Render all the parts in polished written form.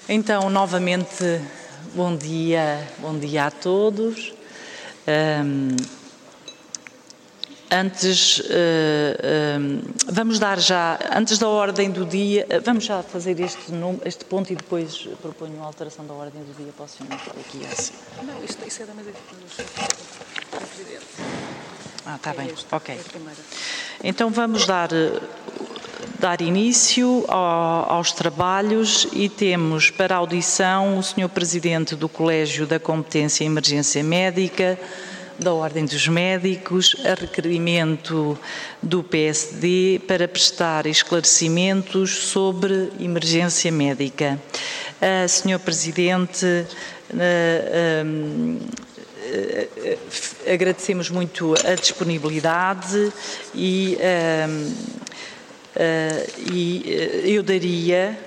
Então, novamente, bom dia a todos. Vamos dar já, antes da ordem do dia, vamos já fazer este ponto e depois proponho a alteração da ordem do dia para o senhor aqui assim. Não, isso é da mesa do Presidente. Está bem, ok. Então vamos dar início aos trabalhos e temos para audição o senhor Presidente do Colégio da Competência em Emergência Médica, da Ordem dos Médicos, a requerimento do PSD para prestar esclarecimentos sobre emergência médica. Senhor Presidente, agradecemos muito a disponibilidade e eu daria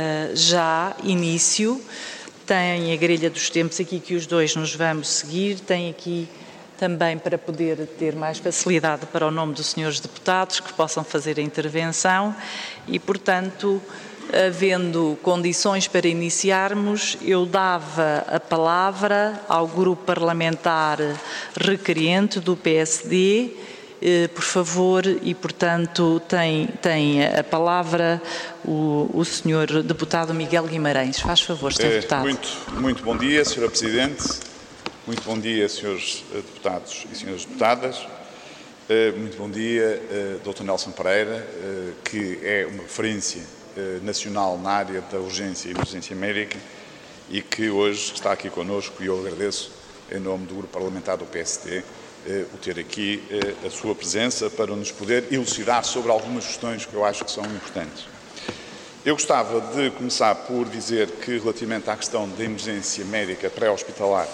já início. Tem a grelha dos tempos aqui que os dois nos vamos seguir, tem aqui também para poder ter mais facilidade para o nome dos senhores deputados que possam fazer a intervenção e, portanto, havendo condições para iniciarmos, eu dava a palavra ao grupo parlamentar requerente do PSD, por favor, e, portanto, tem a palavra o senhor deputado Miguel Guimarães. Faz favor, senhor deputado. Muito bom dia, senhora Presidente. Muito bom dia, senhores deputados e senhoras deputadas. Muito bom dia, Dr. Nelson Pereira, que é uma referência nacional na área da urgência e emergência médica e que hoje está aqui connosco, e eu agradeço, em nome do Grupo Parlamentar do PSD, o ter aqui a sua presença para nos poder elucidar sobre algumas questões que eu acho que são importantes. Eu gostava de começar por dizer que, relativamente à questão da emergência médica pré-hospitalar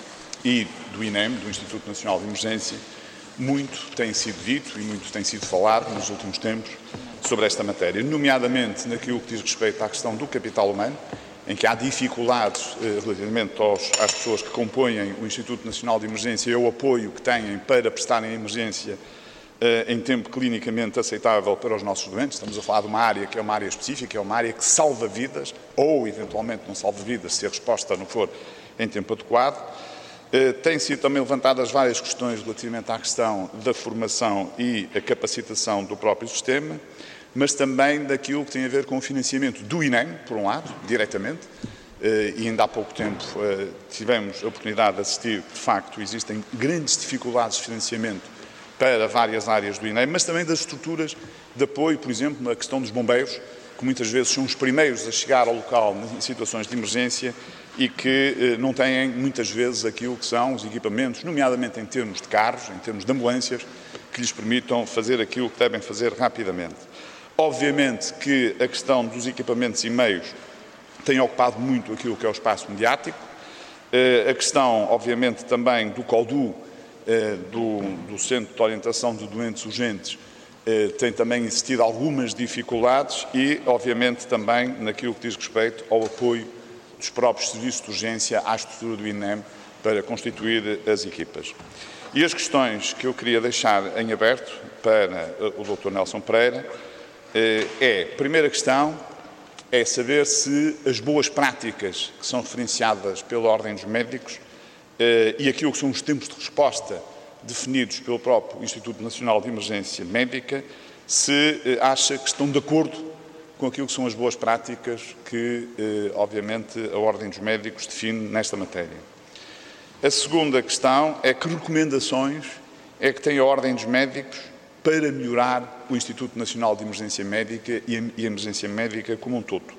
e do INEM, do Instituto Nacional de Emergência, muito tem sido dito e muito tem sido falado nos últimos tempos sobre esta matéria, nomeadamente naquilo que diz respeito à questão do capital humano, em que há dificuldades relativamente às pessoas que compõem o Instituto Nacional de Emergência e o apoio que têm para prestarem a emergência em tempo clinicamente aceitável para os nossos doentes. Estamos a falar de uma área que é uma área específica, é uma área que salva vidas, ou eventualmente não salva vidas se a resposta não for em tempo adequado. Têm sido também levantadas várias questões relativamente à questão da formação e a capacitação do próprio sistema, mas também daquilo que tem a ver com o financiamento do INEM, por um lado, diretamente, e ainda há pouco tempo tivemos a oportunidade de assistir, de facto, existem grandes dificuldades de financiamento para várias áreas do INEM, mas também das estruturas de apoio, por exemplo, na questão dos bombeiros, que muitas vezes são os primeiros a chegar ao local em situações de emergência e que não têm, muitas vezes, aquilo que são os equipamentos, nomeadamente em termos de carros, em termos de ambulâncias, que lhes permitam fazer aquilo que devem fazer rapidamente. Obviamente que a questão dos equipamentos e meios tem ocupado muito aquilo que é o espaço mediático. A questão, obviamente, também do CODU, do Centro de Orientação de Doentes Urgentes, tem também existido algumas dificuldades e, obviamente, também naquilo que diz respeito ao apoio dos próprios serviços de urgência à estrutura do INEM para constituir as equipas. E as questões que eu queria deixar em aberto para o Dr. Nelson Pereira a primeira questão é saber se as boas práticas que são referenciadas pela Ordem dos Médicos e aquilo que são os tempos de resposta definidos pelo próprio Instituto Nacional de Emergência Médica, se acha que estão de acordo com aquilo que são as boas práticas que, obviamente, a Ordem dos Médicos define nesta matéria. A segunda questão é que recomendações é que tem a Ordem dos Médicos para melhorar o Instituto Nacional de Emergência Médica e a emergência médica como um todo.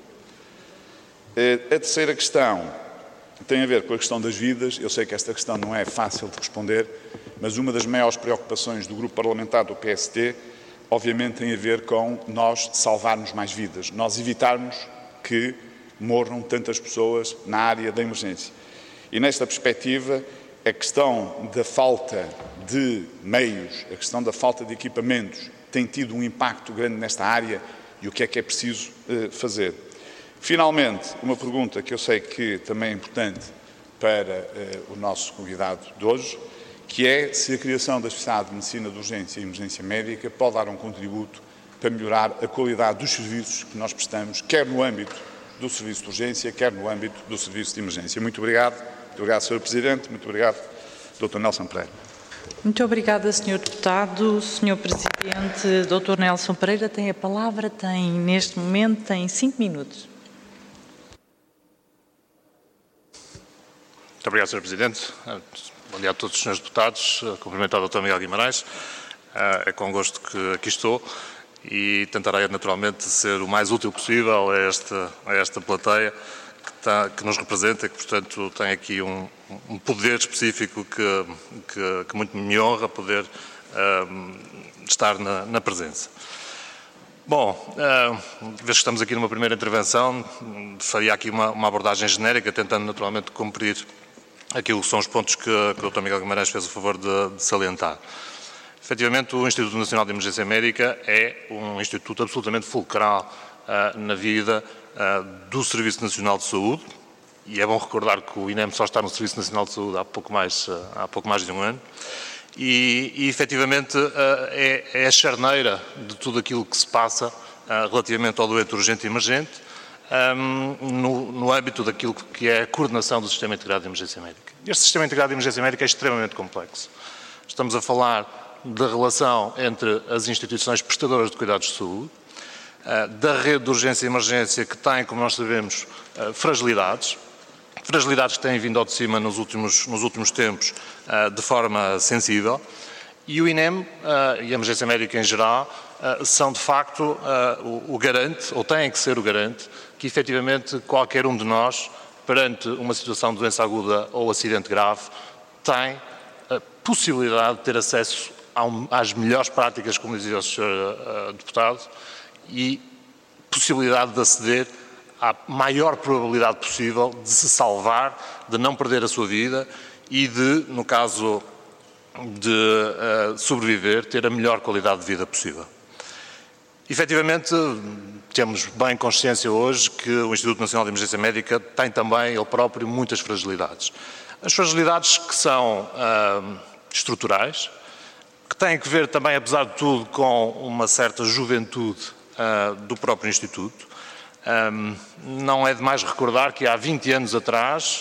A terceira questão tem a ver com a questão das vidas. Eu sei que esta questão não é fácil de responder, mas uma das maiores preocupações do Grupo Parlamentar do PSD, obviamente, tem a ver com nós salvarmos mais vidas, nós evitarmos que morram tantas pessoas na área da emergência. E nesta perspectiva, a questão da falta de meios, a questão da falta de equipamentos tem tido um impacto grande nesta área e o que é preciso fazer. Finalmente, uma pergunta que eu sei que também é importante para o nosso convidado de hoje, que é se a criação da especialidade de Medicina de Urgência e Emergência Médica pode dar um contributo para melhorar a qualidade dos serviços que nós prestamos, quer no âmbito do serviço de urgência, quer no âmbito do serviço de emergência. Muito obrigado. Muito obrigado, Sr. Presidente. Muito obrigado, Dr. Nelson Pereira. Muito obrigada, Sr. Deputado. Sr. Presidente, Dr. Nelson Pereira tem a palavra, neste momento, tem 5 minutos. Muito obrigado, Sr. Presidente. Bom dia a todos os Srs. Deputados. Cumprimentar o Dr. Miguel Guimarães. É com gosto que aqui estou e tentarei, naturalmente, ser o mais útil possível a esta plateia que nos representa e que, portanto, tem aqui um poder específico que muito me honra poder estar na presença. Bom, vez que estamos aqui numa primeira intervenção, faria aqui uma abordagem genérica, tentando naturalmente cumprir aquilo que são os pontos que o Dr. Miguel Guimarães fez o favor de salientar. Efetivamente, o Instituto Nacional de Emergência Médica é um instituto absolutamente fulcral na vida do Serviço Nacional de Saúde, e é bom recordar que o INEM só está no Serviço Nacional de Saúde há pouco mais de um ano, e efetivamente é a charneira de tudo aquilo que se passa relativamente ao doente urgente e emergente, no âmbito daquilo que é a coordenação do Sistema Integrado de Emergência Médica. Este Sistema Integrado de Emergência Médica é extremamente complexo. Estamos a falar da relação entre as instituições prestadoras de cuidados de saúde, da rede de urgência e emergência, que tem, como nós sabemos, fragilidades que têm vindo ao de cima nos últimos tempos de forma sensível, e o INEM e a emergência médica em geral são de facto o garante, ou têm que ser o garante, que efetivamente qualquer um de nós, perante uma situação de doença aguda ou acidente grave, tem a possibilidade de ter acesso às melhores práticas, como dizia o Sr. Deputado, e possibilidade de aceder à maior probabilidade possível de se salvar, de não perder a sua vida e de, no caso de sobreviver, ter a melhor qualidade de vida possível. Efetivamente, temos bem consciência hoje que o Instituto Nacional de Emergência Médica tem também, ele próprio, muitas fragilidades. As fragilidades que são estruturais, que têm que ver também, apesar de tudo, com uma certa juventude do próprio Instituto. Não é demais recordar que há 20 anos atrás,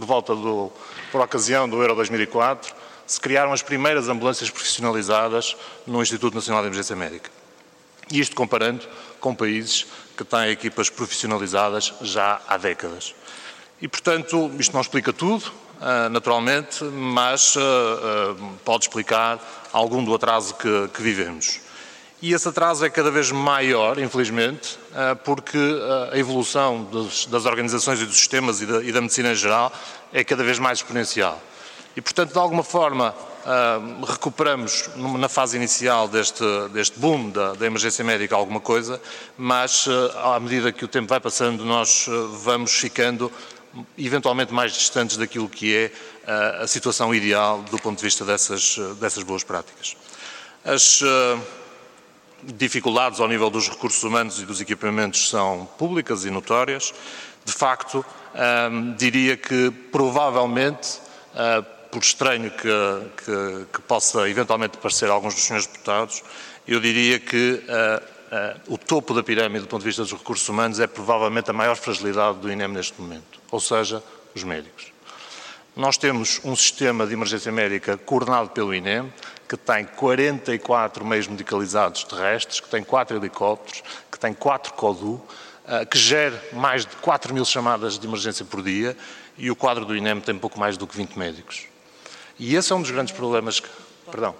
por ocasião do Euro 2004, se criaram as primeiras ambulâncias profissionalizadas no Instituto Nacional de Emergência Médica. E isto comparando com países que têm equipas profissionalizadas já há décadas. E, portanto, isto não explica tudo, naturalmente, mas pode explicar algum do atraso que vivemos. E esse atraso é cada vez maior, infelizmente, porque a evolução das organizações e dos sistemas e da medicina em geral é cada vez mais exponencial. E, portanto, de alguma forma, recuperamos na fase inicial deste boom da emergência médica alguma coisa, mas à medida que o tempo vai passando, nós vamos ficando eventualmente mais distantes daquilo que é a situação ideal do ponto de vista dessas boas práticas. As dificuldades ao nível dos recursos humanos e dos equipamentos são públicas e notórias. De facto, diria que provavelmente, por estranho que possa eventualmente parecer a alguns dos senhores deputados, eu diria que o topo da pirâmide do ponto de vista dos recursos humanos é provavelmente a maior fragilidade do INEM neste momento, ou seja, os médicos. Nós temos um sistema de emergência médica coordenado pelo INEM, que tem 44 meios medicalizados terrestres, que tem 4 helicópteros, que tem 4 CODU, que gera mais de 4.000 chamadas de emergência por dia, e o quadro do INEM tem pouco mais do que 20 médicos. E esse é um dos grandes problemas que... Perdão.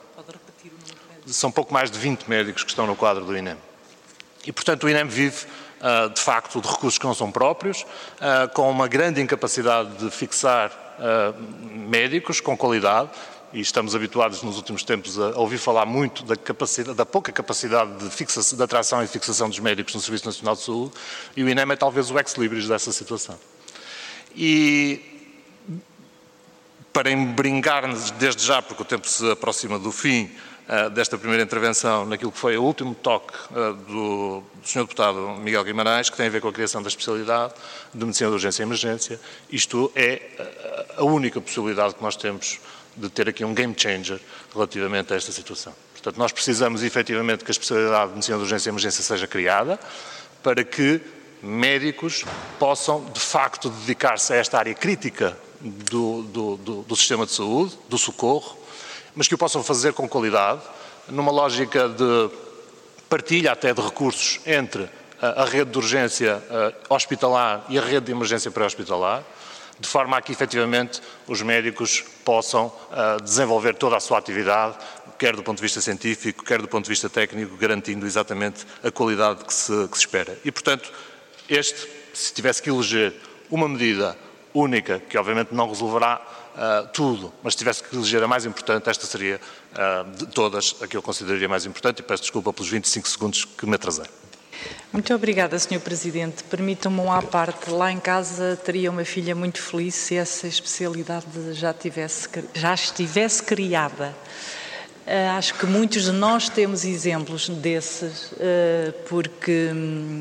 São pouco mais de 20 médicos que estão no quadro do INEM. E, portanto, o INEM vive, de facto, de recursos que não são próprios, com uma grande incapacidade de fixar médicos com qualidade, e estamos habituados nos últimos tempos a ouvir falar muito da pouca capacidade de atração e fixação dos médicos no Serviço Nacional de Saúde, e o INEM é talvez o ex-libris dessa situação. E, para embrincar-nos desde já, porque o tempo se aproxima do fim desta primeira intervenção, naquilo que foi o último toque do Sr. Deputado Miguel Guimarães, que tem a ver com a criação da especialidade de Medicina de Urgência e Emergência. Isto é a única possibilidade que nós temos de ter aqui um game changer relativamente a esta situação. Portanto, nós precisamos efetivamente que a especialidade de Medicina de Urgência e Emergência seja criada para que médicos possam, de facto, dedicar-se a esta área crítica do sistema de saúde, do socorro, mas que o possam fazer com qualidade, numa lógica de partilha até de recursos entre a rede de urgência hospitalar e a rede de emergência pré-hospitalar, de forma a que, efetivamente, os médicos possam desenvolver toda a sua atividade, quer do ponto de vista científico, quer do ponto de vista técnico, garantindo exatamente a qualidade que se espera. E, portanto, se tivesse que eleger uma medida única, que obviamente não resolverá tudo, mas se tivesse que eleger a mais importante, esta seria, de todas, a que eu consideraria mais importante, e peço desculpa pelos 25 segundos que me atrasei. Muito obrigada, Sr. Presidente. Permitam-me à parte, lá em casa teria uma filha muito feliz se essa especialidade já estivesse criada. Acho que muitos de nós temos exemplos desses, porque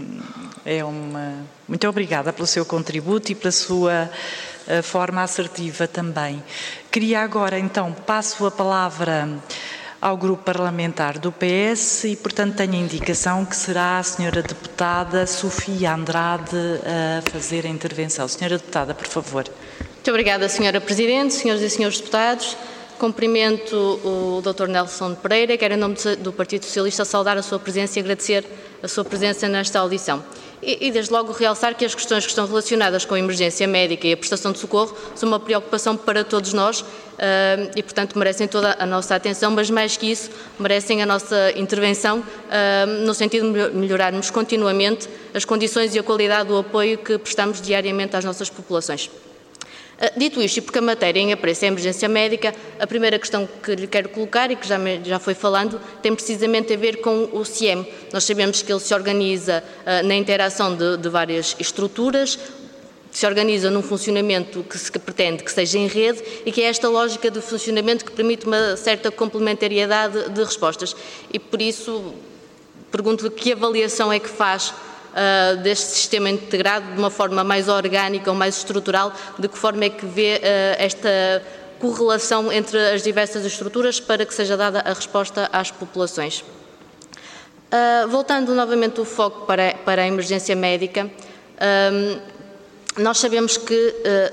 Muito obrigada pelo seu contributo e pela sua forma assertiva também. Queria agora, então, passo a palavra ao Grupo Parlamentar do PS e, portanto, tenho a indicação que será a Sra. Deputada Sofia Andrade a fazer a intervenção. Sra. Deputada, por favor. Muito obrigada, Sra. Presidente, Senhoras e Senhores Deputados. Cumprimento o Dr. Nelson Pereira, quero em nome do Partido Socialista saudar a sua presença e agradecer a sua presença nesta audição. E desde logo realçar que as questões que estão relacionadas com a emergência médica e a prestação de socorro são uma preocupação para todos nós e, portanto, merecem toda a nossa atenção, mas mais que isso, merecem a nossa intervenção no sentido de melhorarmos continuamente as condições e a qualidade do apoio que prestamos diariamente às nossas populações. Dito isto, e porque a matéria em apreço é a emergência médica, a primeira questão que lhe quero colocar, e que já foi falando, tem precisamente a ver com o CIEM. Nós sabemos que ele se organiza na interação de várias estruturas, se organiza num funcionamento que se pretende que seja em rede e que é esta lógica de funcionamento que permite uma certa complementariedade de respostas. E por isso pergunto-lhe que avaliação é que faz deste sistema integrado de uma forma mais orgânica ou mais estrutural, de que forma é que vê esta correlação entre as diversas estruturas para que seja dada a resposta às populações. Voltando novamente o foco para a emergência médica, nós sabemos que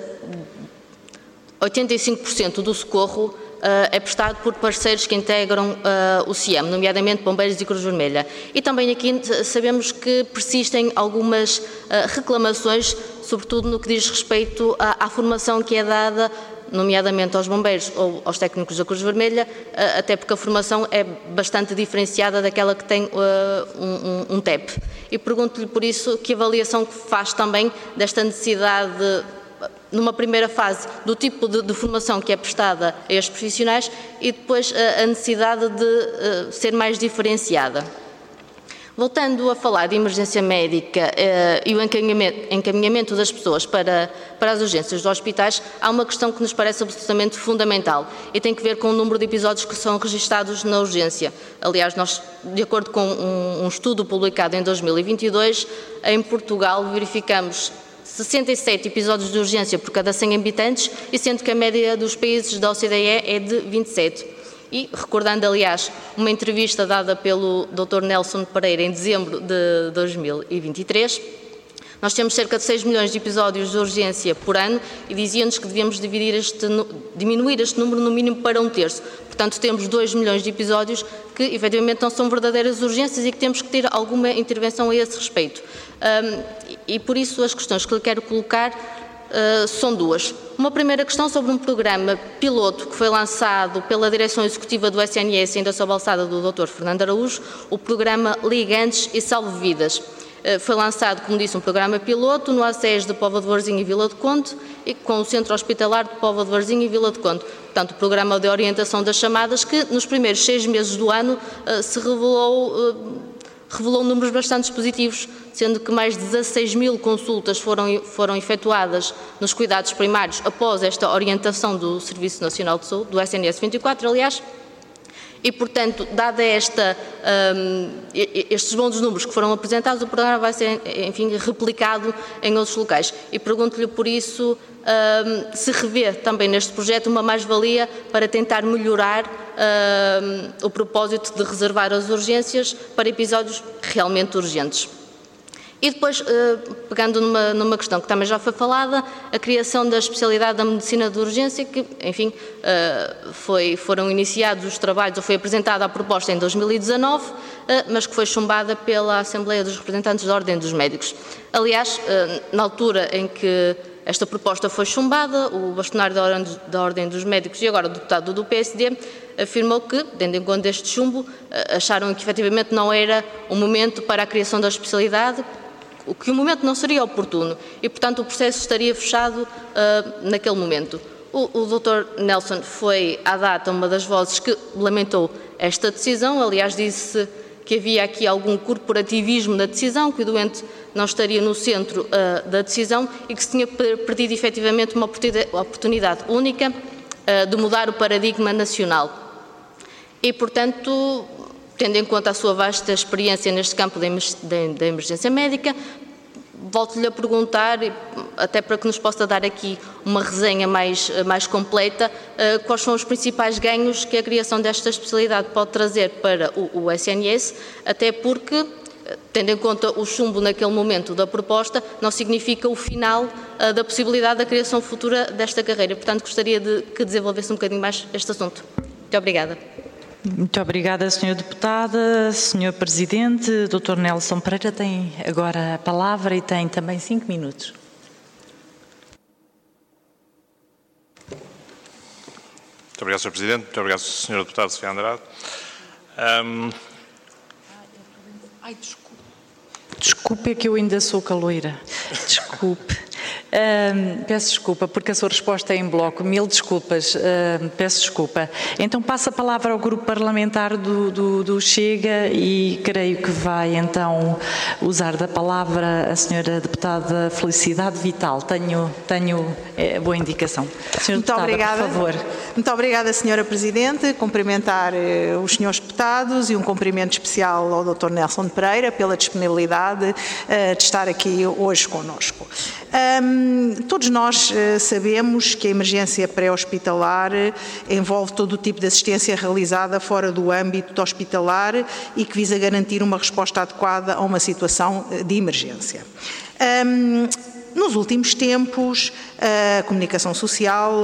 85% do socorro é prestado por parceiros que integram o CIEM, nomeadamente Bombeiros e Cruz Vermelha. E também aqui sabemos que persistem algumas reclamações, sobretudo no que diz respeito à formação que é dada, nomeadamente aos bombeiros ou aos técnicos da Cruz Vermelha, até porque a formação é bastante diferenciada daquela que tem um TEP. E pergunto-lhe por isso que avaliação que faz também desta necessidade numa primeira fase, do tipo de formação que é prestada a estes profissionais e depois a necessidade de ser mais diferenciada. Voltando a falar de emergência médica e o encaminhamento das pessoas para as urgências dos hospitais, há uma questão que nos parece absolutamente fundamental e tem que ver com o número de episódios que são registados na urgência. Aliás, nós, de acordo com um estudo publicado em 2022, em Portugal verificamos 67 episódios de urgência por cada 100 habitantes, e sendo que a média dos países da OCDE é de 27. E, recordando, aliás, uma entrevista dada pelo Dr. Nelson Pereira em dezembro de 2023, nós temos cerca de 6 milhões de episódios de urgência por ano e dizia-nos que devíamos diminuir este número no mínimo para 1/3. Portanto, temos 2 milhões de episódios que, efetivamente, não são verdadeiras urgências e que temos que ter alguma intervenção a esse respeito. E, por isso, as questões que lhe quero colocar são duas. Uma primeira questão sobre um programa piloto que foi lançado pela Direção Executiva do SNS, ainda sob a alçada do Dr. Fernando Araújo, o programa Ligantes e Salve Vidas. Foi lançado, como disse, um programa piloto no ACES de Póvoa de Varzim e Vila do Conde e com o Centro Hospitalar de Póvoa de Varzim e Vila do Conde. Portanto, o programa de orientação das chamadas que nos primeiros 6 meses do ano se revelou números bastante positivos, sendo que mais de 16 mil consultas foram efetuadas nos cuidados primários após esta orientação do Serviço Nacional de Saúde, do SNS 24, aliás. E, portanto, dada estes bons números que foram apresentados, o programa vai ser, enfim, replicado em outros locais. E pergunto-lhe, por isso, se revê também neste projeto uma mais-valia para tentar melhorar o propósito de reservar as urgências para episódios realmente urgentes. E depois, pegando numa questão que também já foi falada, a criação da especialidade da medicina de urgência, que, enfim, foram iniciados os trabalhos, ou foi apresentada a proposta em 2019, mas que foi chumbada pela Assembleia dos Representantes da Ordem dos Médicos. Aliás, na altura em que esta proposta foi chumbada, o bastonário da Ordem dos Médicos e agora o deputado do PSD afirmou que, tendo em conta este chumbo, acharam que efetivamente não era o momento para a criação da especialidade, que o momento não seria oportuno e, portanto, o processo estaria fechado naquele momento. O Dr. Nelson foi, à data, uma das vozes que lamentou esta decisão, aliás, disse que havia aqui algum corporativismo na decisão, que o doente não estaria no centro da decisão e que se tinha perdido efetivamente uma oportunidade única de mudar o paradigma nacional. E, portanto, tendo em conta a sua vasta experiência neste campo da emergência médica, volto-lhe a perguntar, até para que nos possa dar aqui uma resenha mais completa, quais são os principais ganhos que a criação desta especialidade pode trazer para o SNS, até porque, tendo em conta o chumbo naquele momento da proposta, não significa o final da possibilidade da criação futura desta carreira. Portanto, gostaria de que desenvolvesse um bocadinho mais este assunto. Muito obrigada. Muito obrigada, Sra. Deputada. Sr. Presidente, Dr. Nelson Pereira tem agora a palavra e tem também 5 minutos. Muito obrigado, Sr. Presidente. Muito obrigado, Sr. Deputado Sofia Andrade. Desculpe, é que eu ainda sou caloira. Desculpe. Peço desculpa, porque a sua resposta é em bloco. 1000 desculpas. Peço desculpa. Então passo a palavra ao grupo parlamentar do Chega e creio que vai então usar da palavra a senhora deputada Felicidade Vital. Tenho boa indicação. Senhora Muito deputada, obrigada. por favor. Muito obrigada, senhora Presidente. Cumprimentar os senhores deputados e um cumprimento especial ao Dr. Nelson Pereira pela disponibilidade de estar aqui hoje connosco. Todos nós sabemos que a emergência pré-hospitalar envolve todo o tipo de assistência realizada fora do âmbito hospitalar e que visa garantir uma resposta adequada a uma situação de emergência. Nos últimos tempos, a comunicação social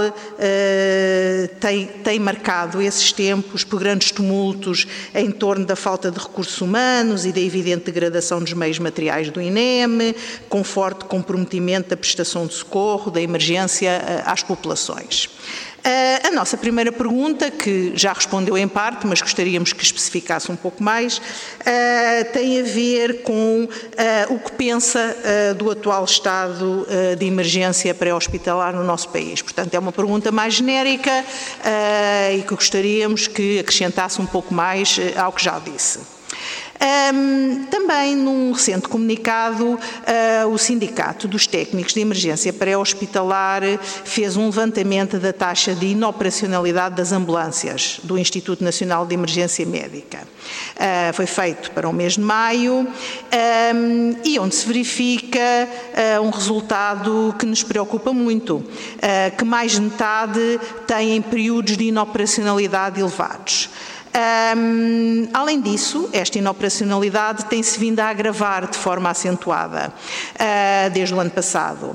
tem marcado esses tempos por grandes tumultos em torno da falta de recursos humanos e da evidente degradação dos meios materiais do INEM, com forte comprometimento da prestação de socorro, da emergência às populações. A nossa primeira pergunta, que já respondeu em parte, mas gostaríamos que especificasse um pouco mais, tem a ver com o que pensa do atual estado de emergência pré-hospitalar no nosso país. Portanto, é uma pergunta mais genérica e que gostaríamos que acrescentasse um pouco mais ao que já disse. Também, num recente comunicado, o Sindicato dos Técnicos de Emergência Pré-Hospitalar fez um levantamento da taxa de inoperacionalidade das ambulâncias do Instituto Nacional de Emergência Médica. Foi feito para o mês de maio e onde se verifica um resultado que nos preocupa muito, que mais de metade têm períodos de inoperacionalidade elevados. Além disso, esta inoperacionalidade tem-se vindo a agravar de forma acentuada desde o ano passado.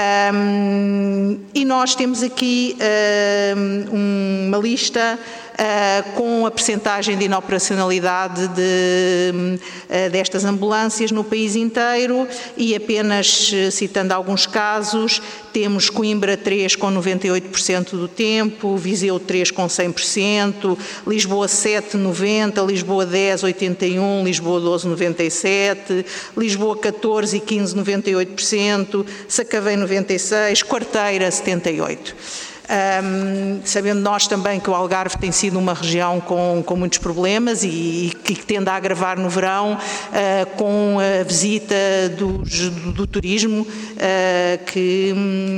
E nós temos aqui uma lista com a percentagem de inoperacionalidade destas ambulâncias no país inteiro e apenas citando alguns casos, temos Coimbra 3 com 98% do tempo, Viseu 3 com 100%, Lisboa 7, 90%, Lisboa 10, 81%, Lisboa 12, 97%, Lisboa 14 e 15, 98%, Sacavém 96%, Quarteira 78%. Sabendo nós também que o Algarve tem sido uma região com muitos problemas e que tende a agravar no verão com a visita do turismo que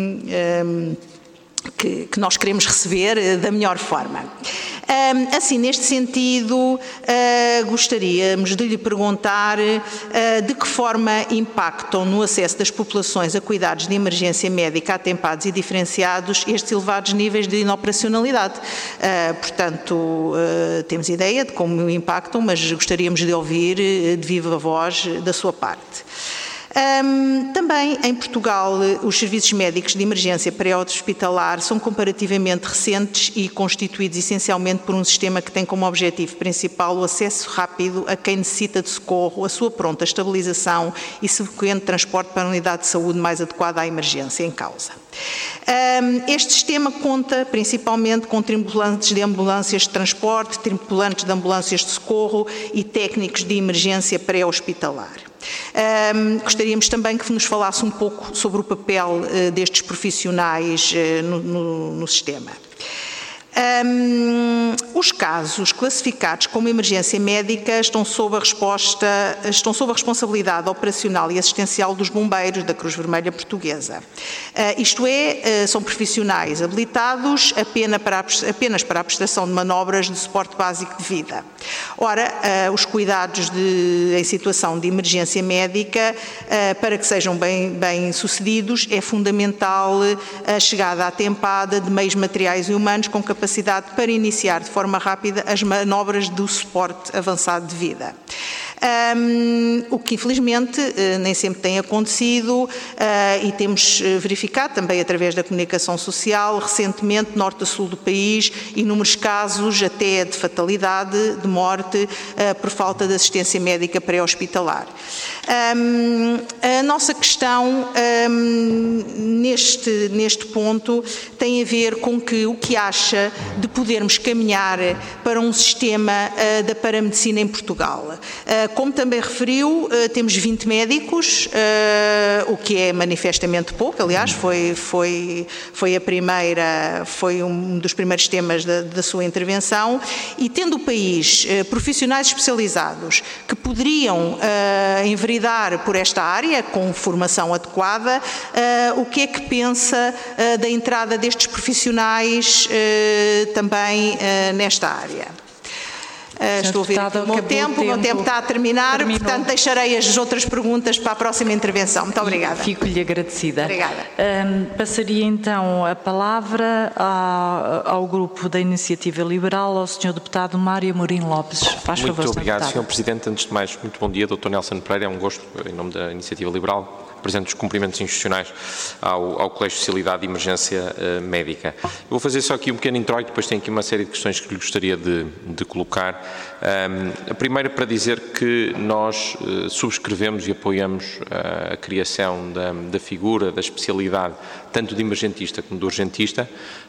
nós queremos receber da melhor forma. Assim, neste sentido, gostaríamos de lhe perguntar de que forma impactam no acesso das populações a cuidados de emergência médica atempados e diferenciados estes elevados níveis de inoperacionalidade. Portanto, temos ideia de como impactam, mas gostaríamos de ouvir de viva voz da sua parte. Também em Portugal, os serviços médicos de emergência pré-hospitalar são comparativamente recentes e constituídos essencialmente por um sistema que tem como objetivo principal o acesso rápido a quem necessita de socorro, a sua pronta estabilização e subsequente transporte para a unidade de saúde mais adequada à emergência em causa. Este sistema conta principalmente com tripulantes de ambulâncias de transporte, tripulantes de ambulâncias de socorro e técnicos de emergência pré-hospitalar. Gostaríamos também que nos falasse um pouco sobre o papel destes profissionais no sistema. Os casos classificados como emergência médica estão sob a responsabilidade operacional e assistencial dos bombeiros da Cruz Vermelha Portuguesa. Isto é, são profissionais habilitados apenas para a prestação de manobras de suporte básico de vida. Ora, os cuidados em situação de emergência médica, para que sejam bem sucedidos, é fundamental a chegada atempada de meios materiais e humanos com capacidade para iniciar de forma rápida as manobras do suporte avançado de vida. O que infelizmente nem sempre tem acontecido e temos verificado também através da comunicação social, recentemente, norte a sul do país, inúmeros casos até de fatalidade, de morte, por falta de assistência médica pré-hospitalar. A nossa questão neste ponto tem a ver com o que acha de podermos caminhar para um sistema da paramedicina em Portugal. Como também referiu, temos 20 médicos, o que é manifestamente pouco, aliás, foi um dos primeiros temas da sua intervenção, e tendo o país profissionais especializados que poderiam enveredar por esta área com formação adequada, o que é que pensa da entrada destes profissionais também nesta área? Estou a ver aqui o meu tempo está a terminar, portanto deixarei as outras perguntas para a próxima intervenção. Muito obrigada. Fico-lhe agradecida. Obrigada. Passaria então a palavra ao grupo da Iniciativa Liberal, ao Sr. Deputado Mário Amorim Lopes. Faz favor, Muito obrigado, Sr. Sr. Presidente. Antes de mais, muito bom dia, Dr. Nelson Pereira. É um gosto, em nome da Iniciativa Liberal, apresento os cumprimentos institucionais ao Colégio de Especialidade de Emergência Médica. Eu vou fazer só aqui um pequeno introito, depois tenho aqui uma série de questões que lhe gostaria de colocar. A primeira para dizer que nós subscrevemos e apoiamos a criação da figura, da especialidade, tanto de emergentista como de urgentista.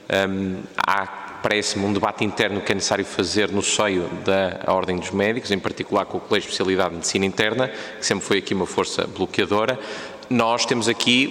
Parece-me um debate interno que é necessário fazer no seio da Ordem dos Médicos, em particular com o Colégio de Especialidade de Medicina Interna, que sempre foi aqui uma força bloqueadora. Nós temos aqui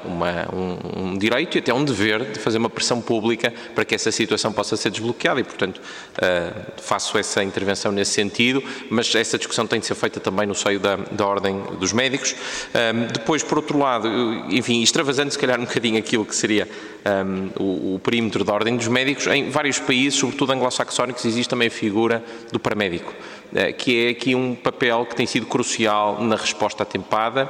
um direito e até um dever de fazer uma pressão pública para que essa situação possa ser desbloqueada e, portanto, faço essa intervenção nesse sentido, mas essa discussão tem de ser feita também no seio da Ordem dos Médicos. Depois, por outro lado, enfim, extravasando se calhar um bocadinho aquilo que seria o perímetro da Ordem dos Médicos, em vários países, sobretudo anglo-saxónicos, existe também a figura do paramédico, que é aqui um papel que tem sido crucial na resposta atempada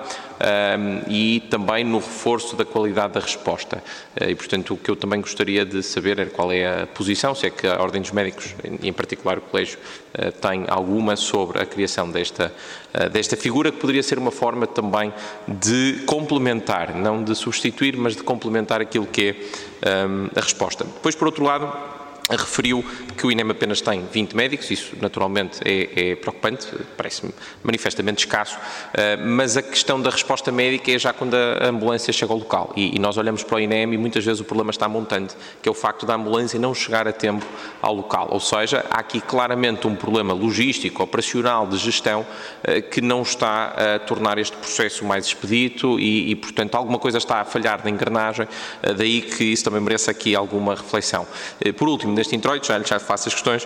e também no reforço da qualidade da resposta. E, portanto, o que eu também gostaria de saber era qual é a posição, se é que a Ordem dos Médicos, em particular o Colégio, tem alguma sobre a criação desta figura, que poderia ser uma forma também de complementar, não de substituir, mas de complementar aquilo que é a resposta. Depois, por outro lado, referiu que o INEM apenas tem 20 médicos, isso naturalmente é preocupante, parece-me manifestamente escasso, mas a questão da resposta médica é já quando a ambulância chega ao local e nós olhamos para o INEM e muitas vezes o problema está montante, que é o facto da ambulância não chegar a tempo ao local, ou seja, há aqui claramente um problema logístico, operacional, de gestão, que não está a tornar este processo mais expedito e portanto alguma coisa está a falhar na engrenagem, daí que isso também merece aqui alguma reflexão. Por último, neste introito, já faço as questões,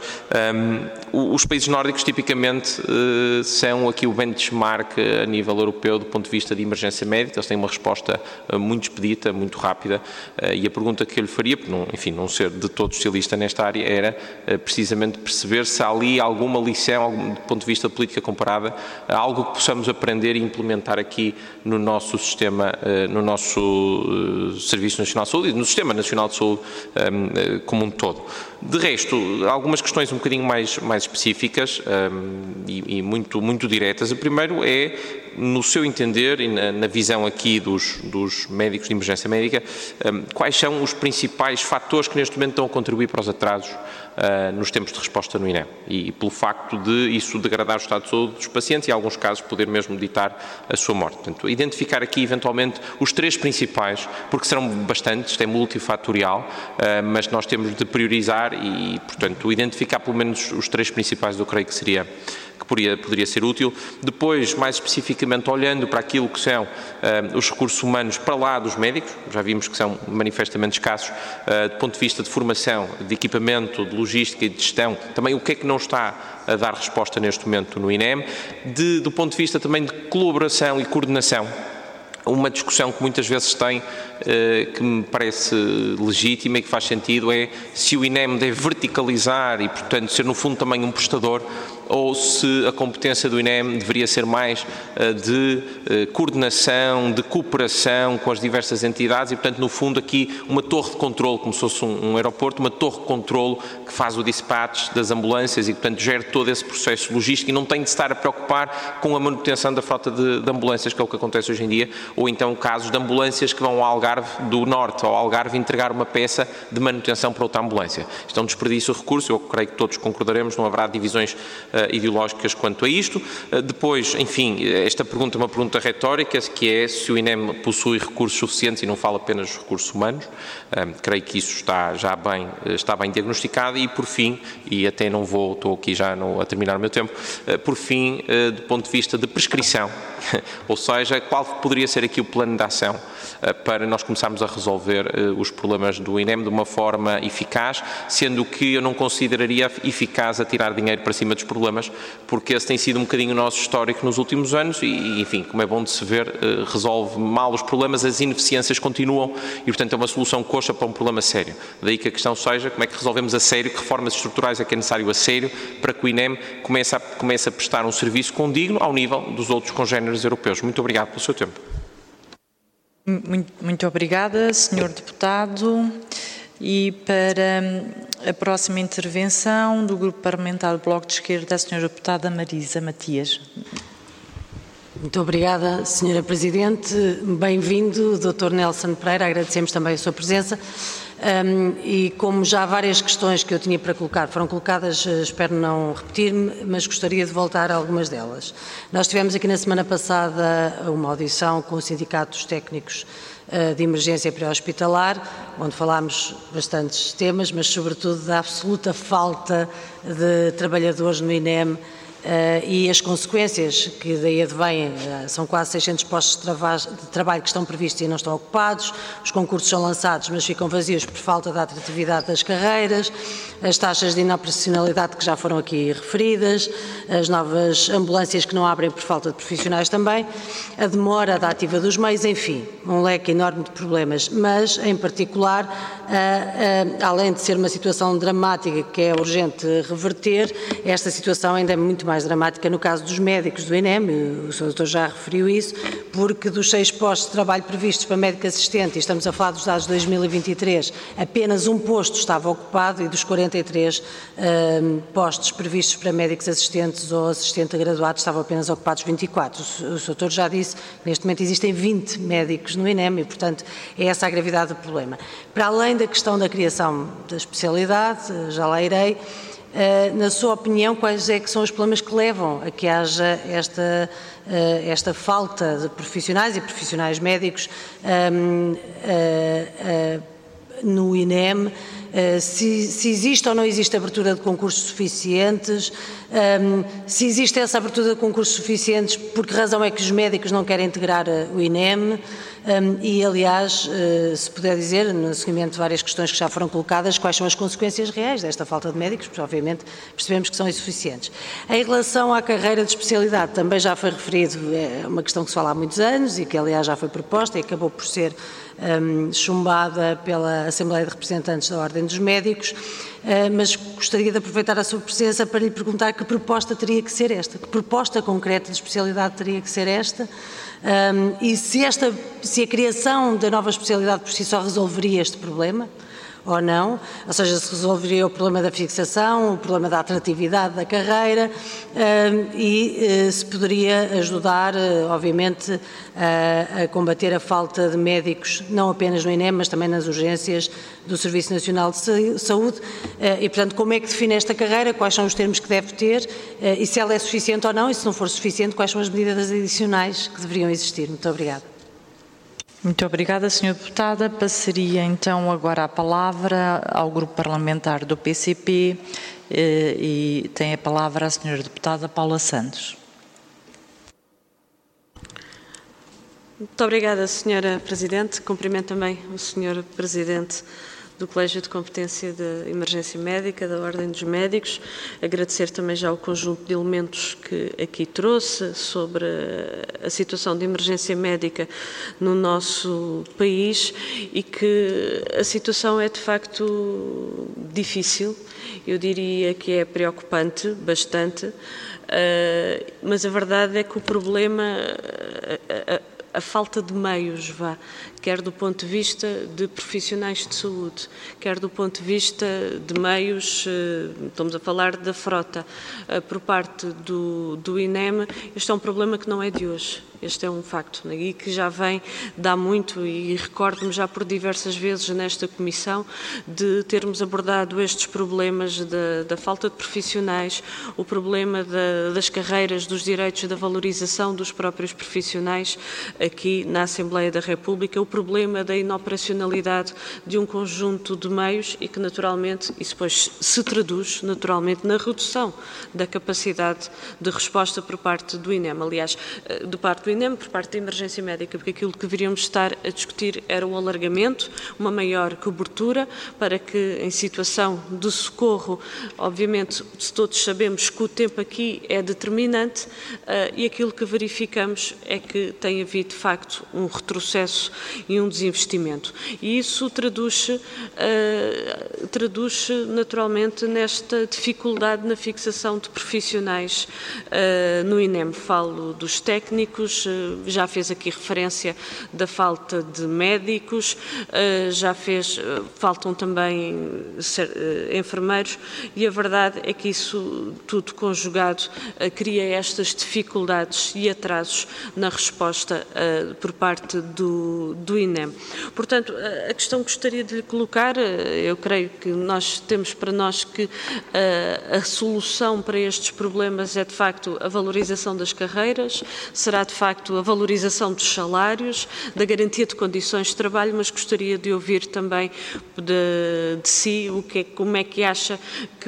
os países nórdicos tipicamente são aqui o benchmark a nível europeu do ponto de vista de emergência médica, eles têm uma resposta muito expedita, muito rápida, e a pergunta que eu lhe faria, porque não ser de todo especialista nesta área, era precisamente perceber se há ali alguma lição, do ponto de vista de política comparada, algo que possamos aprender e implementar aqui no nosso sistema, no nosso Serviço Nacional de Saúde e no Sistema Nacional de Saúde como um todo. De resto, algumas questões um bocadinho mais específicas e muito diretas. O primeiro é no seu entender e na visão aqui dos médicos de emergência médica, quais são os principais fatores que neste momento estão a contribuir para os atrasos nos tempos de resposta no INEM e pelo facto de isso degradar o estado de saúde dos pacientes e, em alguns casos, poder mesmo ditar a sua morte. Portanto, identificar aqui, eventualmente, os 3 principais, porque serão bastantes, isto é multifatorial, mas nós temos de priorizar e, portanto, identificar pelo menos os 3 principais, eu creio que poderia ser útil. Depois, mais especificamente, olhando para aquilo que são os recursos humanos para lá dos médicos, já vimos que são manifestamente escassos, do ponto de vista de formação, de equipamento, de logística e de gestão, também o que é que não está a dar resposta neste momento no INEM, do ponto de vista também de colaboração e coordenação. Uma discussão que muitas vezes tem, que me parece legítima e que faz sentido, é se o INEM deve verticalizar e, portanto, ser no fundo também um prestador, ou se a competência do INEM deveria ser mais de coordenação, de cooperação com as diversas entidades e, portanto, no fundo aqui uma torre de controle, como se fosse um aeroporto, uma torre de controle que faz o dispatch das ambulâncias e, portanto, gera todo esse processo logístico e não tem de estar a preocupar com a manutenção da frota de ambulâncias, que é o que acontece hoje em dia, ou então casos de ambulâncias que vão ao Algarve do Norte, ao Algarve entregar uma peça de manutenção para outra ambulância. Isto é um desperdício de recursos, eu creio que todos concordaremos, não haverá divisões ideológicas quanto a isto. Depois, enfim, esta pergunta é uma pergunta retórica, que é se o INEM possui recursos suficientes e não falo apenas dos recursos humanos. Creio que isso está bem diagnosticado e, por fim, e até não vou, estou aqui já a terminar o meu tempo, por fim, do ponto de vista de prescrição, ou seja, qual poderia ser aqui o plano de ação para nós começarmos a resolver os problemas do INEM de uma forma eficaz, sendo que eu não consideraria eficaz a tirar dinheiro para cima dos problemas, porque esse tem sido um bocadinho o nosso histórico nos últimos anos e, enfim, como é bom de se ver, resolve mal os problemas, as ineficiências continuam e, portanto, é uma solução coxa para um problema sério. Daí que a questão seja como é que resolvemos a sério, que reformas estruturais é que é necessário a sério para que o INEM comece a prestar um serviço condigno ao nível dos outros congéneres europeus. Muito obrigado pelo seu tempo. Muito obrigada, Sr. Deputado. E para a próxima intervenção do Grupo Parlamentar do Bloco de Esquerda, a Sra. Deputada Marisa Matias. Muito obrigada, Sra. Presidente. Bem-vindo, Dr. Nelson Pereira. Agradecemos também a sua presença. E como já várias questões que eu tinha para colocar foram colocadas, espero não repetir-me, mas gostaria de voltar a algumas delas. Nós tivemos aqui na semana passada uma audição com os sindicatos técnicos de emergência pré-hospitalar, onde falámos bastantes temas, mas sobretudo da absoluta falta de trabalhadores no INEM e as consequências que daí advêm. São quase 600 postos de trabalho que estão previstos e não estão ocupados, os concursos são lançados mas ficam vazios por falta da atratividade das carreiras, as taxas de inoperacionalidade que já foram aqui referidas, as novas ambulâncias que não abrem por falta de profissionais também, a demora da ativa dos meios, enfim, um leque enorme de problemas, mas em particular, além de ser uma situação dramática que é urgente reverter, esta situação ainda é muito mais dramática no caso dos médicos do INEM, o Sr. Doutor já referiu isso, porque dos 6 postos de trabalho previstos para médico assistente, e estamos a falar dos dados de 2023, apenas um posto estava ocupado e dos 43 postos previstos para médicos assistentes ou assistente graduado estavam apenas ocupados 24. O Sr. Doutor já disse que neste momento existem 20 médicos no INEM e, portanto, é essa a gravidade do problema. Para além da questão da criação da especialidade, já lá irei, na sua opinião, quais é que são os problemas que levam a que haja esta falta de profissionais e profissionais médicos no INEM? Se existe ou não existe abertura de concursos suficientes, se existe essa abertura de concursos suficientes, por que razão é que os médicos não querem integrar o INEM? E, aliás, se puder dizer, no seguimento de várias questões que já foram colocadas, quais são as consequências reais desta falta de médicos, porque obviamente percebemos que são insuficientes. Em relação à carreira de especialidade, também já foi referido, é uma questão que se fala há muitos anos e que, aliás, já foi proposta e acabou por ser chumbada pela Assembleia de Representantes da Ordem dos Médicos, mas gostaria de aproveitar a sua presença para lhe perguntar que proposta teria que ser esta, que proposta concreta de especialidade teria que ser esta, e se a criação da nova especialidade por si só resolveria este problema, ou não, ou seja, se resolveria o problema da fixação, o problema da atratividade da carreira e se poderia ajudar, obviamente, a combater a falta de médicos, não apenas no INEM, mas também nas urgências do Serviço Nacional de Saúde. E, portanto, como é que define esta carreira, quais são os termos que deve ter e se ela é suficiente ou não, e se não for suficiente, quais são as medidas adicionais que deveriam existir. Muito obrigada. Muito obrigada, Sra. Deputada. Passaria então agora a palavra ao Grupo Parlamentar do PCP e tem a palavra a Sra. Deputada Paula Santos. Muito obrigada, Sra. Presidente. Cumprimento também o Sr. Presidente do Colégio de Competência de Emergência Médica, da Ordem dos Médicos. Agradecer também já o conjunto de elementos que aqui trouxe sobre a situação de emergência médica no nosso país e que a situação é de facto difícil, eu diria que é preocupante, bastante, mas a verdade é que o problema, a falta de meios, quer do ponto de vista de profissionais de saúde, quer do ponto de vista de meios, estamos a falar da frota, por parte do INEM, este é um problema que não é de hoje. Este é um facto e que já vem de há muito e recordo-me já por diversas vezes nesta comissão de termos abordado estes problemas da falta de profissionais, o problema das carreiras, dos direitos, da valorização dos próprios profissionais aqui na Assembleia da República, o problema da inoperacionalidade de um conjunto de meios e que naturalmente isso depois se traduz naturalmente na redução da capacidade de resposta por parte do INEM, aliás, de parte do INEM, por parte da emergência médica, porque aquilo que deveríamos estar a discutir era o alargamento, uma maior cobertura, para que em situação de socorro, obviamente todos sabemos que o tempo aqui é determinante e aquilo que verificamos é que tem havido de facto um retrocesso e um desinvestimento. E isso traduz-se naturalmente nesta dificuldade na fixação de profissionais no INEM. Falo dos técnicos, já fez aqui referência da falta de médicos, faltam também enfermeiros e a verdade é que isso tudo conjugado cria estas dificuldades e atrasos na resposta por parte do INEM. Portanto, a questão que gostaria de lhe colocar, eu creio que nós temos para nós que a solução para estes problemas é de facto a valorização das carreiras, será de facto a valorização dos salários, da garantia de condições de trabalho, mas gostaria de ouvir também de si como é que acha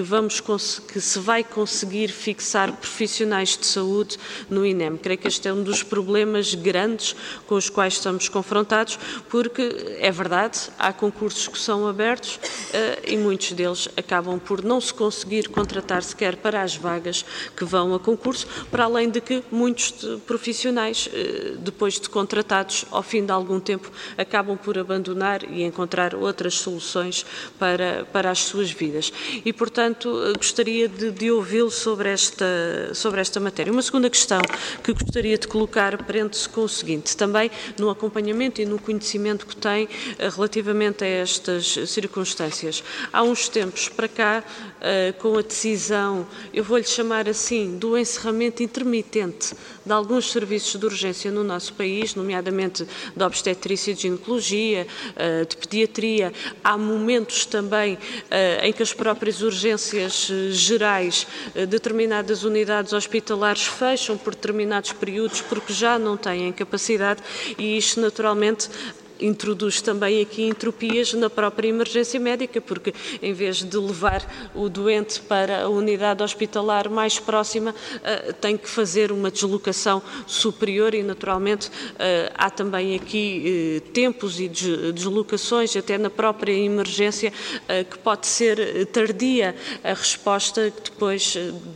que se vai conseguir fixar profissionais de saúde no INEM. Creio que este é um dos problemas grandes com os quais estamos confrontados, porque é verdade, há concursos que são abertos e muitos deles acabam por não se conseguir contratar sequer para as vagas que vão a concurso, para além de que muitos profissionais, depois de contratados, ao fim de algum tempo, acabam por abandonar e encontrar outras soluções para as suas vidas. E, portanto, gostaria de ouvi-lo sobre esta matéria. Uma segunda questão que gostaria de colocar prende-se com o seguinte, também no acompanhamento e no conhecimento que tem relativamente a estas circunstâncias. Há uns tempos para cá, com a decisão, eu vou-lhe chamar assim, do encerramento intermitente de alguns serviços de urgência no nosso país, nomeadamente de obstetrícia e de ginecologia, de pediatria. Há momentos também em que as próprias urgências gerais, determinadas unidades hospitalares fecham por determinados períodos porque já não têm capacidade e isto naturalmente introduz também aqui entropias na própria emergência médica, porque em vez de levar o doente para a unidade hospitalar mais próxima, tem que fazer uma deslocação superior e naturalmente há também aqui tempos e deslocações até na própria emergência que pode ser tardia a resposta depois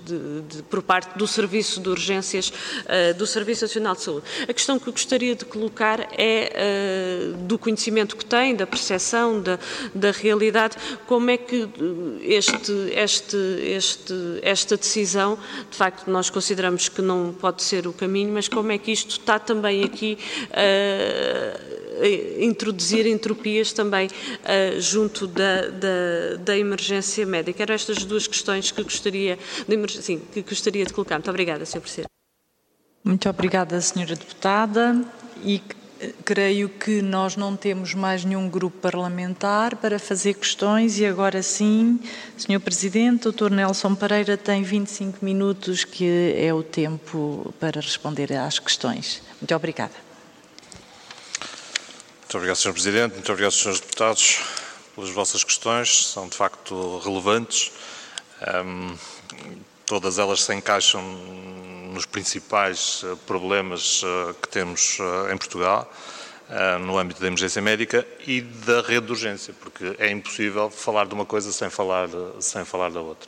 por parte do Serviço de Urgências do Serviço Nacional de Saúde. A questão que eu gostaria de colocar é do conhecimento que tem, da percepção, da realidade, como é que esta decisão, de facto, nós consideramos que não pode ser o caminho, mas como é que isto está também aqui a introduzir entropias também junto da emergência médica? Eram estas duas questões que gostaria de colocar. Muito obrigada, Sr. Presidente. Muito obrigada, Sra. Deputada, e creio que nós não temos mais nenhum grupo parlamentar para fazer questões e agora sim, Sr. Presidente, o Dr. Nelson Pereira tem 25 minutos, que é o tempo para responder às questões. Muito obrigada. Muito obrigado, Sr. Presidente, muito obrigado, Srs. Deputados, pelas vossas questões, são de facto relevantes. Todas elas se encaixam nos principais problemas que temos em Portugal, no âmbito da emergência médica e da rede de urgência, porque é impossível falar de uma coisa sem falar da outra.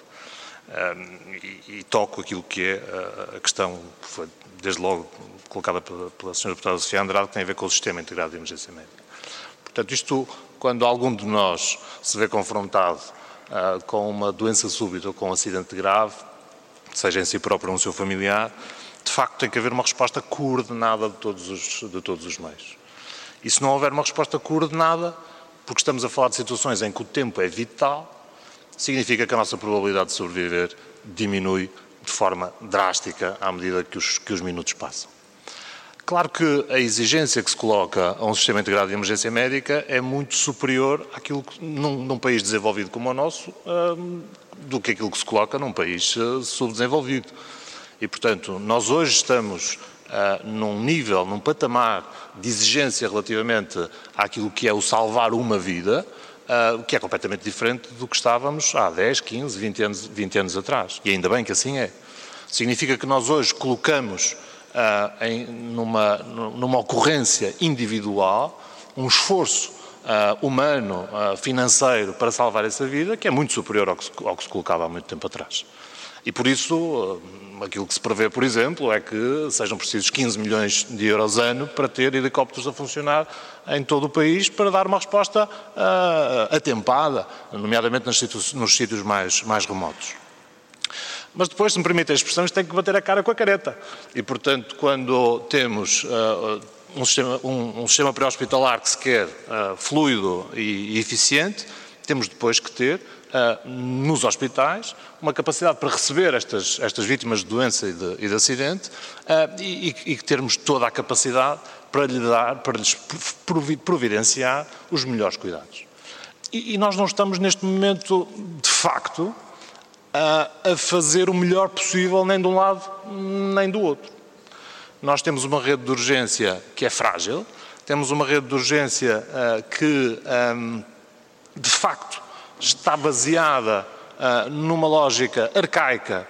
E toco aquilo que é a questão que foi, desde logo, colocada pela Sra. Deputada Sofia Andrade, que tem a ver com o Sistema Integrado de Emergência Médica. Portanto, isto, quando algum de nós se vê confrontado com uma doença súbita ou com um acidente grave, seja em si próprio ou no seu familiar, de facto tem que haver uma resposta coordenada de todos os meios. E se não houver uma resposta coordenada, porque estamos a falar de situações em que o tempo é vital, significa que a nossa probabilidade de sobreviver diminui de forma drástica à medida que os minutos passam. Claro que a exigência que se coloca a um sistema integrado de emergência médica é muito superior àquilo que, num país desenvolvido como o nosso, do que aquilo que se coloca num país subdesenvolvido. E, portanto, nós hoje estamos num patamar de exigência relativamente àquilo que é o salvar uma vida, que é completamente diferente do que estávamos há 10, 15, 20 anos atrás. E ainda bem que assim é. Significa que nós hoje colocamos numa ocorrência individual um esforço humano, financeiro, para salvar essa vida, que é muito superior ao que se colocava há muito tempo atrás. E por isso, aquilo que se prevê, por exemplo, é que sejam precisos 15 milhões de euros ano para ter helicópteros a funcionar em todo o país para dar uma resposta atempada, nomeadamente nos sítios mais remotos. Mas depois, se me permite a expressão, isto tem que bater a cara com a careta. E, portanto, quando temos um sistema pré-hospitalar que se quer fluido e eficiente, temos depois que ter nos hospitais uma capacidade para receber estas vítimas de doença e de acidente e termos toda a capacidade para lhes providenciar os melhores cuidados. E nós não estamos neste momento, de facto, a fazer o melhor possível nem de um lado nem do outro. Nós temos uma rede de urgência que é frágil, temos uma rede de urgência que, de facto, está baseada numa lógica arcaica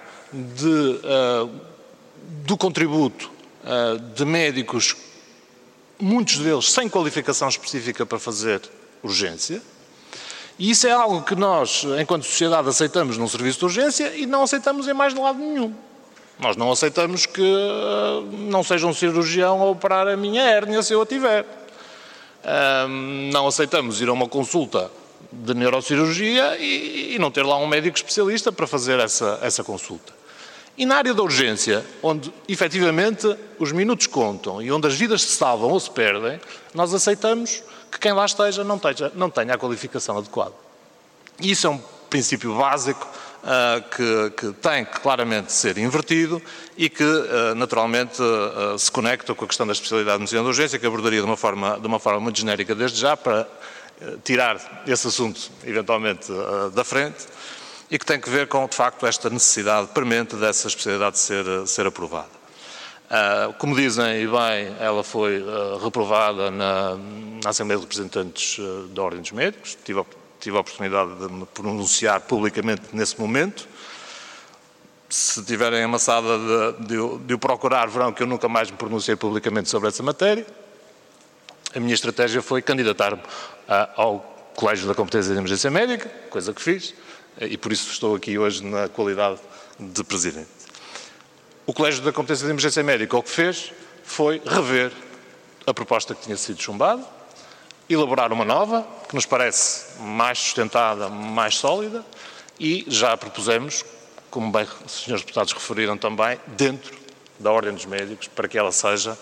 do contributo de médicos, muitos deles sem qualificação específica para fazer urgência. E isso é algo que nós, enquanto sociedade, aceitamos num serviço de urgência e não aceitamos em mais lado nenhum. Nós não aceitamos que não seja um cirurgião a operar a minha hérnia se eu a tiver. Não aceitamos ir a uma consulta de neurocirurgia e não ter lá um médico especialista para fazer essa consulta. E na área da urgência, onde efetivamente os minutos contam e onde as vidas se salvam ou se perdem, nós aceitamos que quem lá esteja não tenha a qualificação adequada. E isso é um princípio básico que tem que claramente ser invertido e que naturalmente se conecta com a questão da especialidade de medicina de urgência, que abordaria de uma forma muito genérica desde já para tirar esse assunto eventualmente da frente e que tem que ver com, de facto, esta necessidade premente dessa especialidade ser aprovada. Como dizem, e bem, ela foi reprovada na Assembleia de Representantes da Ordem dos Médicos. Tive a oportunidade de me pronunciar publicamente nesse momento. Se tiverem a maçada de o procurar, verão que eu nunca mais me pronunciei publicamente sobre essa matéria. A minha estratégia foi candidatar-me ao Colégio da Competência de Emergência Médica, coisa que fiz, e por isso estou aqui hoje na qualidade de Presidente. O Colégio da Competência de Emergência Médica o que fez foi rever a proposta que tinha sido chumbada, elaborar uma nova, que nos parece mais sustentada, mais sólida, e já propusemos, como bem os senhores deputados referiram também, dentro da Ordem dos Médicos, para que ela seja,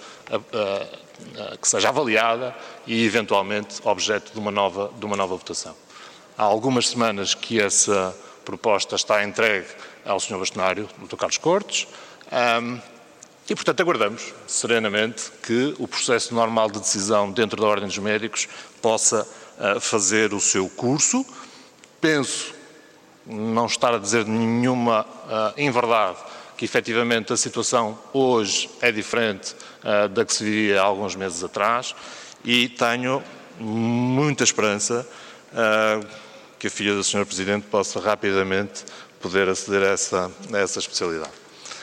avaliada e, eventualmente, objeto de uma nova votação. Há algumas semanas que essa proposta está entregue ao Sr. Bastonário, Dr. Carlos Cortes, e, portanto, aguardamos serenamente que o processo normal de decisão dentro da Ordem dos Médicos possa fazer o seu curso. Penso não estar a dizer nenhuma inverdade, que efetivamente a situação hoje é diferente da que se vivia há alguns meses atrás, e tenho muita esperança que a filha do Sr. Presidente possa rapidamente poder aceder a essa especialidade.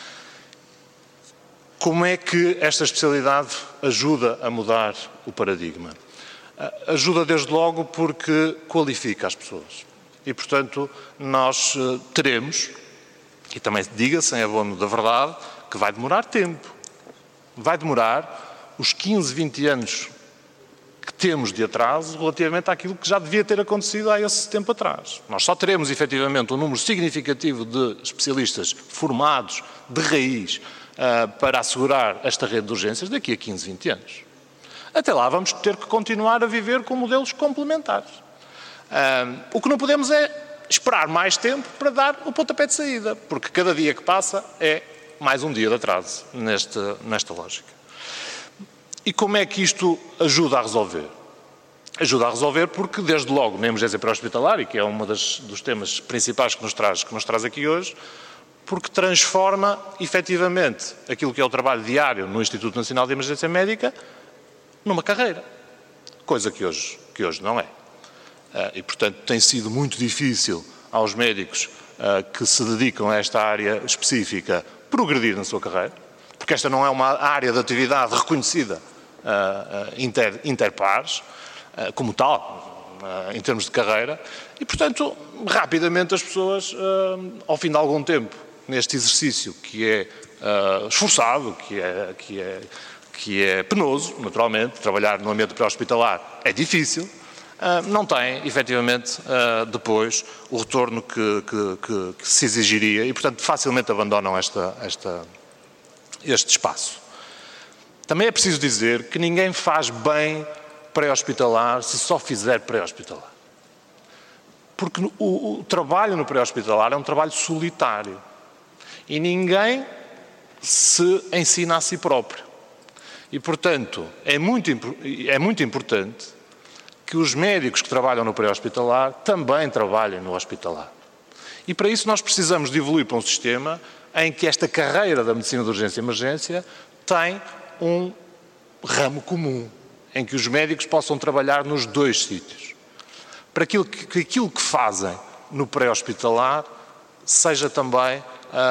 Como é que esta especialidade ajuda a mudar o paradigma? Ajuda desde logo porque qualifica as pessoas. E, portanto, nós teremos, e também diga-se em abono da verdade, que vai demorar tempo. Vai demorar os 15, 20 anos que temos de atraso relativamente àquilo que já devia ter acontecido há esse tempo atrás. Nós só teremos, efetivamente, um número significativo de especialistas formados de raiz para assegurar esta rede de urgências daqui a 15, 20 anos. Até lá vamos ter que continuar a viver com modelos complementares. O que não podemos é esperar mais tempo para dar o pontapé de saída, porque cada dia que passa é mais um dia de atraso nesta lógica. E como é que isto ajuda a resolver? Ajuda a resolver porque, desde logo, na emergência pré-hospitalar, e que é um dos temas principais que nos traz aqui hoje, porque transforma, efetivamente, aquilo que é o trabalho diário no Instituto Nacional de Emergência Médica numa carreira, coisa que hoje não é. E, portanto, tem sido muito difícil aos médicos que se dedicam a esta área específica progredir na sua carreira, porque esta não é uma área de atividade reconhecida interpares, como tal, em termos de carreira, e, portanto, rapidamente as pessoas, ao fim de algum tempo, neste exercício que é esforçado, que é penoso, naturalmente, trabalhar no ambiente pré-hospitalar é difícil, não tem, efetivamente, depois o retorno que se exigiria e, portanto, facilmente abandonam este espaço. Também é preciso dizer que ninguém faz bem pré-hospitalar se só fizer pré-hospitalar. Porque o trabalho no pré-hospitalar é um trabalho solitário e ninguém se ensina a si próprio. E, portanto, é muito importante que os médicos que trabalham no pré-hospitalar também trabalhem no hospitalar. E para isso nós precisamos de evoluir para um sistema em que esta carreira da medicina de urgência e emergência tem um ramo comum, em que os médicos possam trabalhar nos dois sítios. Para que aquilo que fazem no pré-hospitalar seja também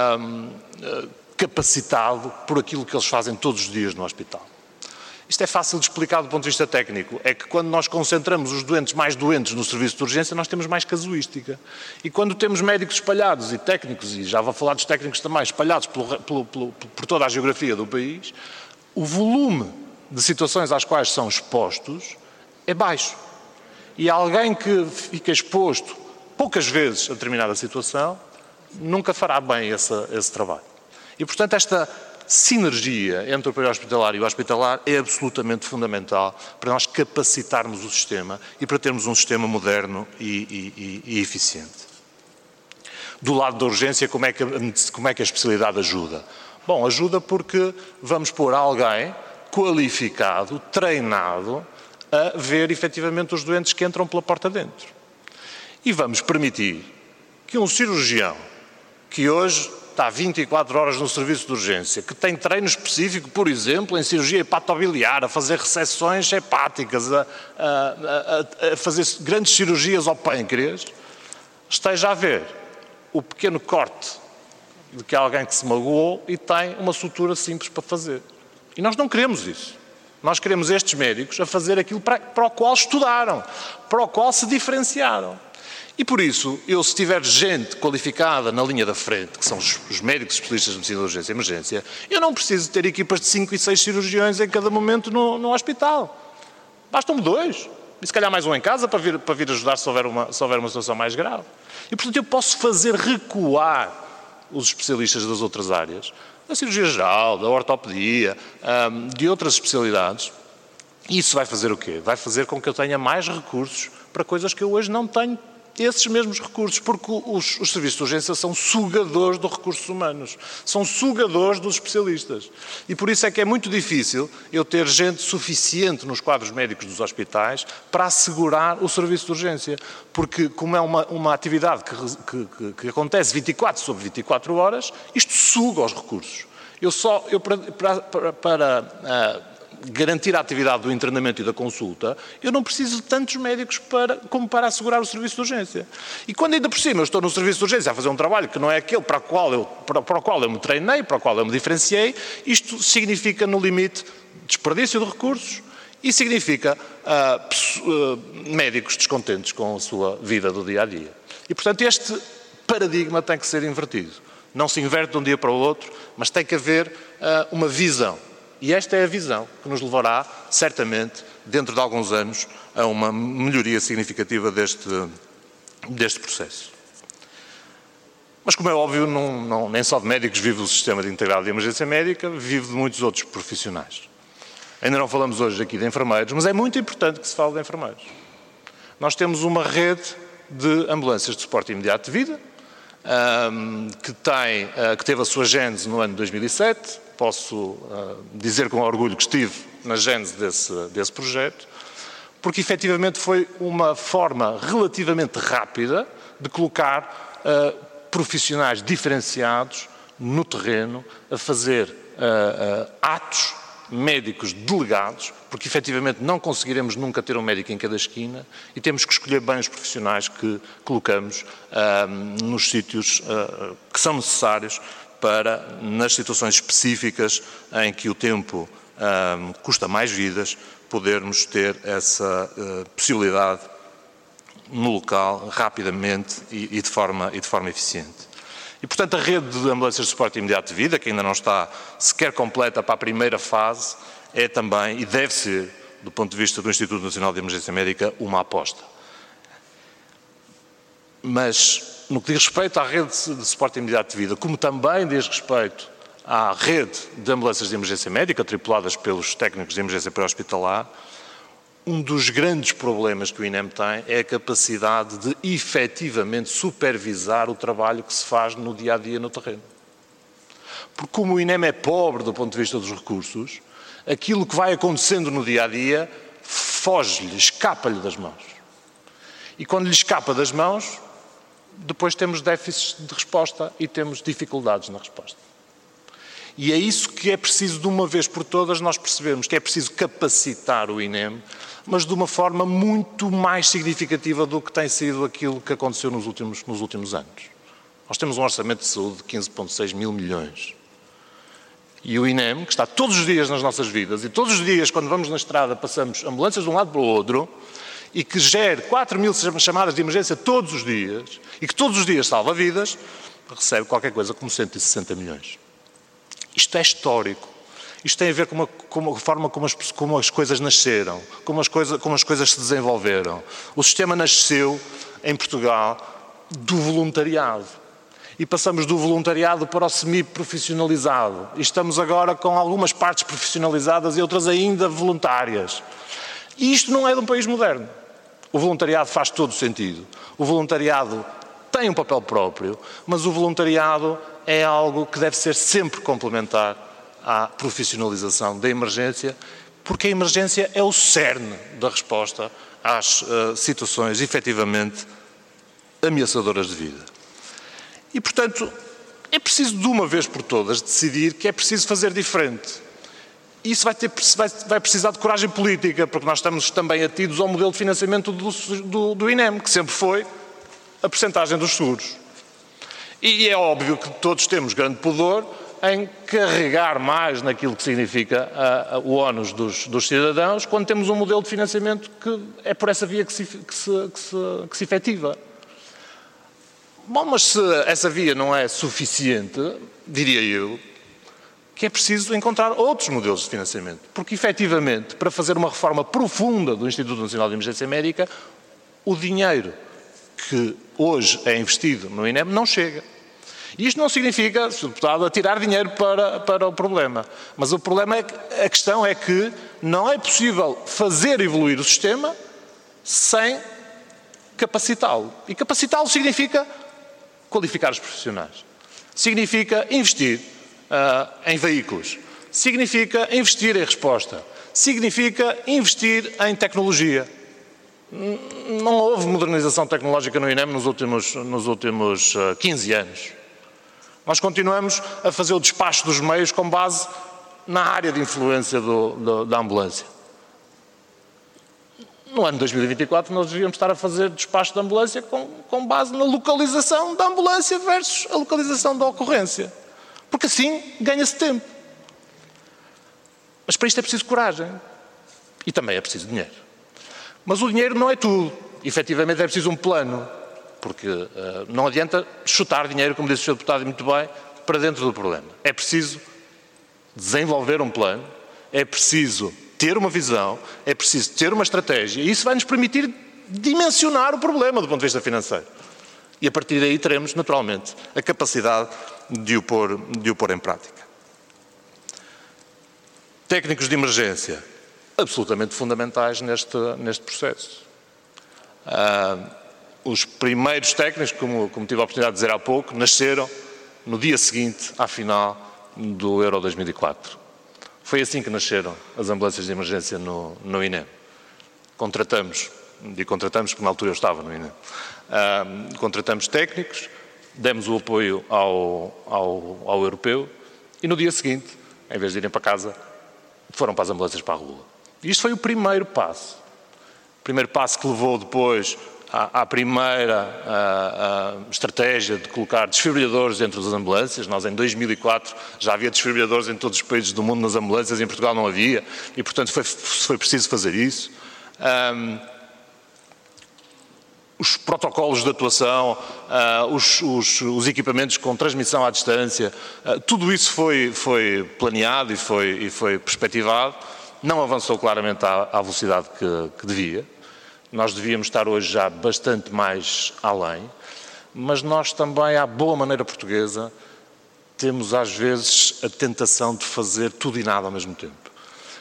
capacitado por aquilo que eles fazem todos os dias no hospital. Isto é fácil de explicar do ponto de vista técnico. É que quando nós concentramos os doentes mais doentes no serviço de urgência, nós temos mais casuística. E quando temos médicos espalhados e técnicos, e já vou falar dos técnicos também, espalhados por toda a geografia do país, o volume de situações às quais são expostos é baixo. E alguém que fica exposto poucas vezes a determinada situação, nunca fará bem esse trabalho. E, portanto, esta sinergia entre o pré-hospitalar e o hospitalar é absolutamente fundamental para nós capacitarmos o sistema e para termos um sistema moderno e eficiente. Do lado da urgência, como é que a especialidade ajuda? Bom, ajuda porque vamos pôr alguém qualificado, treinado, a ver efetivamente os doentes que entram pela porta dentro. E vamos permitir que um cirurgião que hoje está 24 horas no serviço de urgência, que tem treino específico, por exemplo, em cirurgia hepatobiliar, a fazer ressecções hepáticas, a fazer grandes cirurgias ao pâncreas, esteja a ver o pequeno corte de que alguém que se magoou e tem uma sutura simples para fazer. E nós não queremos isso. Nós queremos estes médicos a fazer aquilo para o qual estudaram, para o qual se diferenciaram. E por isso, se tiver gente qualificada na linha da frente, que são os médicos especialistas de medicina de urgência e emergência, eu não preciso ter equipas de 5 e 6 cirurgiões em cada momento no hospital. Bastam-me 2. E se calhar mais um em casa para vir ajudar se houver uma situação mais grave. E, portanto, eu posso fazer recuar os especialistas das outras áreas, da cirurgia geral, da ortopedia, de outras especialidades. E isso vai fazer o quê? Vai fazer com que eu tenha mais recursos para coisas que eu hoje não tenho esses mesmos recursos, porque os serviços de urgência são sugadores dos recursos humanos, são sugadores dos especialistas. E por isso é que é muito difícil eu ter gente suficiente nos quadros médicos dos hospitais para assegurar o serviço de urgência, porque como é uma atividade que acontece 24 sobre 24 horas, isto suga os recursos. Para garantir a atividade do internamento e da consulta, eu não preciso de tantos médicos como para assegurar o serviço de urgência. E quando ainda por cima eu estou no serviço de urgência a fazer um trabalho que não é aquele para o qual eu me treinei, para o qual eu me diferenciei, isto significa, no limite, desperdício de recursos e significa médicos descontentes com a sua vida do dia-a-dia. E, portanto, este paradigma tem que ser invertido. Não se inverte de um dia para o outro, mas tem que haver uma visão. E esta é a visão que nos levará, certamente, dentro de alguns anos, a uma melhoria significativa deste processo. Mas, como é óbvio, nem só de médicos vive o sistema de integrado de emergência médica, vive de muitos outros profissionais. Ainda não falamos hoje aqui de enfermeiros, mas é muito importante que se fale de enfermeiros. Nós temos uma rede de ambulâncias de suporte imediato de vida, que teve a sua gênese no ano de 2007, posso dizer com orgulho que estive na gênese desse projeto, porque efetivamente foi uma forma relativamente rápida de colocar profissionais diferenciados no terreno a fazer atos médicos delegados, porque efetivamente não conseguiremos nunca ter um médico em cada esquina e temos que escolher bem os profissionais que colocamos nos sítios que são necessários para, nas situações específicas em que o tempo custa mais vidas, podermos ter essa possibilidade no local, rapidamente e de forma eficiente. E, portanto, a rede de ambulâncias de suporte imediato de vida, que ainda não está sequer completa para a primeira fase, é também, e deve ser, do ponto de vista do Instituto Nacional de Emergência Médica, uma aposta. Mas, no que diz respeito à rede de suporte imediato de vida, como também diz respeito à rede de ambulâncias de emergência médica, tripuladas pelos técnicos de emergência pré-hospitalar, um dos grandes problemas que o INEM tem é a capacidade de efetivamente supervisar o trabalho que se faz no dia-a-dia no terreno. Porque como o INEM é pobre do ponto de vista dos recursos, aquilo que vai acontecendo no dia-a-dia foge-lhe, escapa-lhe das mãos. E quando lhe escapa das mãos, depois temos déficits de resposta e temos dificuldades na resposta. E é isso que é preciso, de uma vez por todas, nós percebermos que é preciso capacitar o INEM, mas de uma forma muito mais significativa do que tem sido aquilo que aconteceu nos últimos anos. Nós temos um orçamento de saúde de 15,6 mil milhões. E o INEM, que está todos os dias nas nossas vidas, e todos os dias, quando vamos na estrada, passamos ambulâncias de um lado para o outro, e que gera 4 mil chamadas de emergência todos os dias, e que todos os dias salva vidas, recebe qualquer coisa como 160 milhões. Isto é histórico. Isto tem a ver com a forma como as coisas nasceram, como as coisas se desenvolveram. O sistema nasceu, em Portugal, do voluntariado. E passamos do voluntariado para o semi-profissionalizado. E estamos agora com algumas partes profissionalizadas e outras ainda voluntárias. E isto não é de um país moderno. O voluntariado faz todo o sentido. O voluntariado tem um papel próprio, mas o voluntariado é algo que deve ser sempre complementar à profissionalização da emergência, porque a emergência é o cerne da resposta às situações efetivamente ameaçadoras de vida. E, portanto, é preciso de uma vez por todas decidir que é preciso fazer diferente. E isso vai precisar de coragem política, porque nós estamos também atidos ao modelo de financiamento do INEM, que sempre foi a percentagem dos seguros. E é óbvio que todos temos grande pudor em carregar mais naquilo que significa o ónus dos cidadãos, quando temos um modelo de financiamento que é por essa via que se efetiva. Bom, mas se essa via não é suficiente, diria eu, que é preciso encontrar outros modelos de financiamento. Porque, efetivamente, para fazer uma reforma profunda do Instituto Nacional de Emergência Médica, o dinheiro que hoje é investido no INEM não chega. E isto não significa, Sr. Deputado, atirar dinheiro para o problema. Mas o problema a questão é que não é possível fazer evoluir o sistema sem capacitá-lo. E capacitá-lo significa qualificar os profissionais. Significa investir em veículos. Significa investir em resposta. Significa investir em tecnologia. Não houve modernização tecnológica no INEM nos últimos 15 anos. Nós continuamos a fazer o despacho dos meios com base na área de influência da ambulância. No ano de 2024 nós devíamos estar a fazer despacho da ambulância com base na localização da ambulância versus a localização da ocorrência. Porque assim ganha-se tempo. Mas para isto é preciso coragem. E também é preciso dinheiro. Mas o dinheiro não é tudo. Efetivamente é preciso um plano. Porque não adianta chutar dinheiro, como disse o Sr. Deputado muito bem, para dentro do problema. É preciso desenvolver um plano, é preciso ter uma visão, é preciso ter uma estratégia, e isso vai nos permitir dimensionar o problema do ponto de vista financeiro. E a partir daí teremos, naturalmente, a capacidade de o pôr em prática. Técnicos de emergência, absolutamente fundamentais neste processo. Os primeiros técnicos, como tive a oportunidade de dizer há pouco, nasceram no dia seguinte à final do Euro 2004. Foi assim que nasceram as ambulâncias de emergência no INEM. Contratamos porque na altura eu estava no INEM, contratamos técnicos, demos o apoio ao europeu e no dia seguinte, em vez de irem para casa, foram para as ambulâncias para a rua. E isto foi o primeiro passo. O primeiro passo que levou depois à primeira estratégia de colocar desfibrilhadores dentro das ambulâncias. Nós, em 2004, já havia desfibrilhadores em todos os países do mundo nas ambulâncias, em Portugal não havia, e, portanto, foi preciso fazer isso. Os protocolos de atuação, os equipamentos com transmissão à distância, tudo isso foi planeado e foi perspectivado. Não avançou claramente à velocidade que devia. Nós devíamos estar hoje já bastante mais além, mas nós também, à boa maneira portuguesa, temos às vezes a tentação de fazer tudo e nada ao mesmo tempo.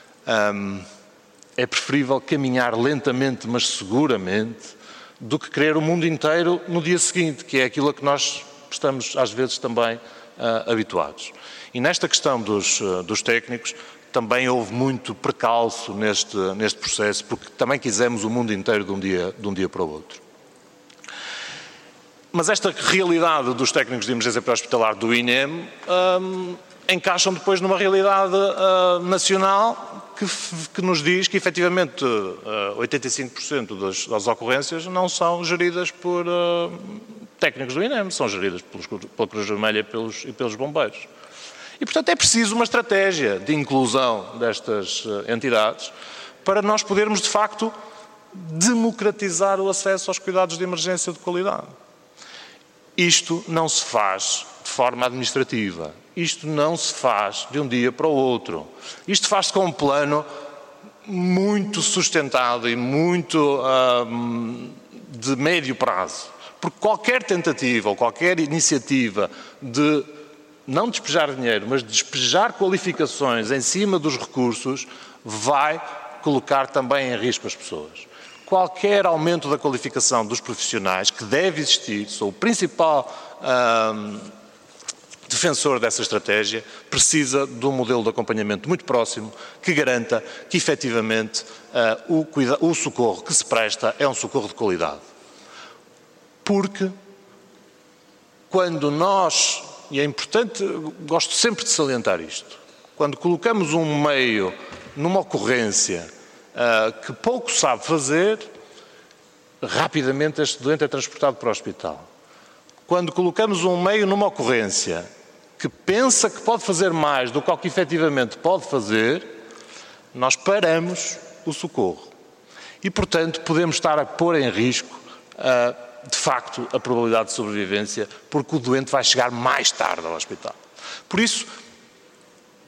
É preferível caminhar lentamente, mas seguramente, do que querer o mundo inteiro no dia seguinte, que é aquilo a que nós estamos às vezes também habituados. E nesta questão dos técnicos, também houve muito precalço neste processo, porque também quisemos o mundo inteiro de um dia para o outro. Mas esta realidade dos técnicos de emergência pré-hospitalar do INEM encaixam depois numa realidade nacional que nos diz que, efetivamente, 85% das ocorrências não são geridas por técnicos do INEM, são geridas pela Cruz Vermelha e pelos bombeiros. E, portanto, é preciso uma estratégia de inclusão destas entidades para nós podermos, de facto, democratizar o acesso aos cuidados de emergência de qualidade. Isto não se faz de forma administrativa. Isto não se faz de um dia para o outro. Isto faz-se com um plano muito sustentado e muito de médio prazo. Porque qualquer tentativa ou qualquer iniciativa de não despejar dinheiro, mas despejar qualificações em cima dos recursos, vai colocar também em risco as pessoas. Qualquer aumento da qualificação dos profissionais, que deve existir, sou o principal defensor dessa estratégia, precisa de um modelo de acompanhamento muito próximo, que garanta que, efetivamente, o socorro que se presta é um socorro de qualidade. Porque, quando nós... E é importante, gosto sempre de salientar isto, quando colocamos um meio numa ocorrência que pouco sabe fazer, rapidamente este doente é transportado para o hospital. Quando colocamos um meio numa ocorrência que pensa que pode fazer mais do que o que efetivamente pode fazer, nós paramos o socorro. E, portanto, podemos estar a pôr em risco de facto, a probabilidade de sobrevivência, porque o doente vai chegar mais tarde ao hospital. Por isso,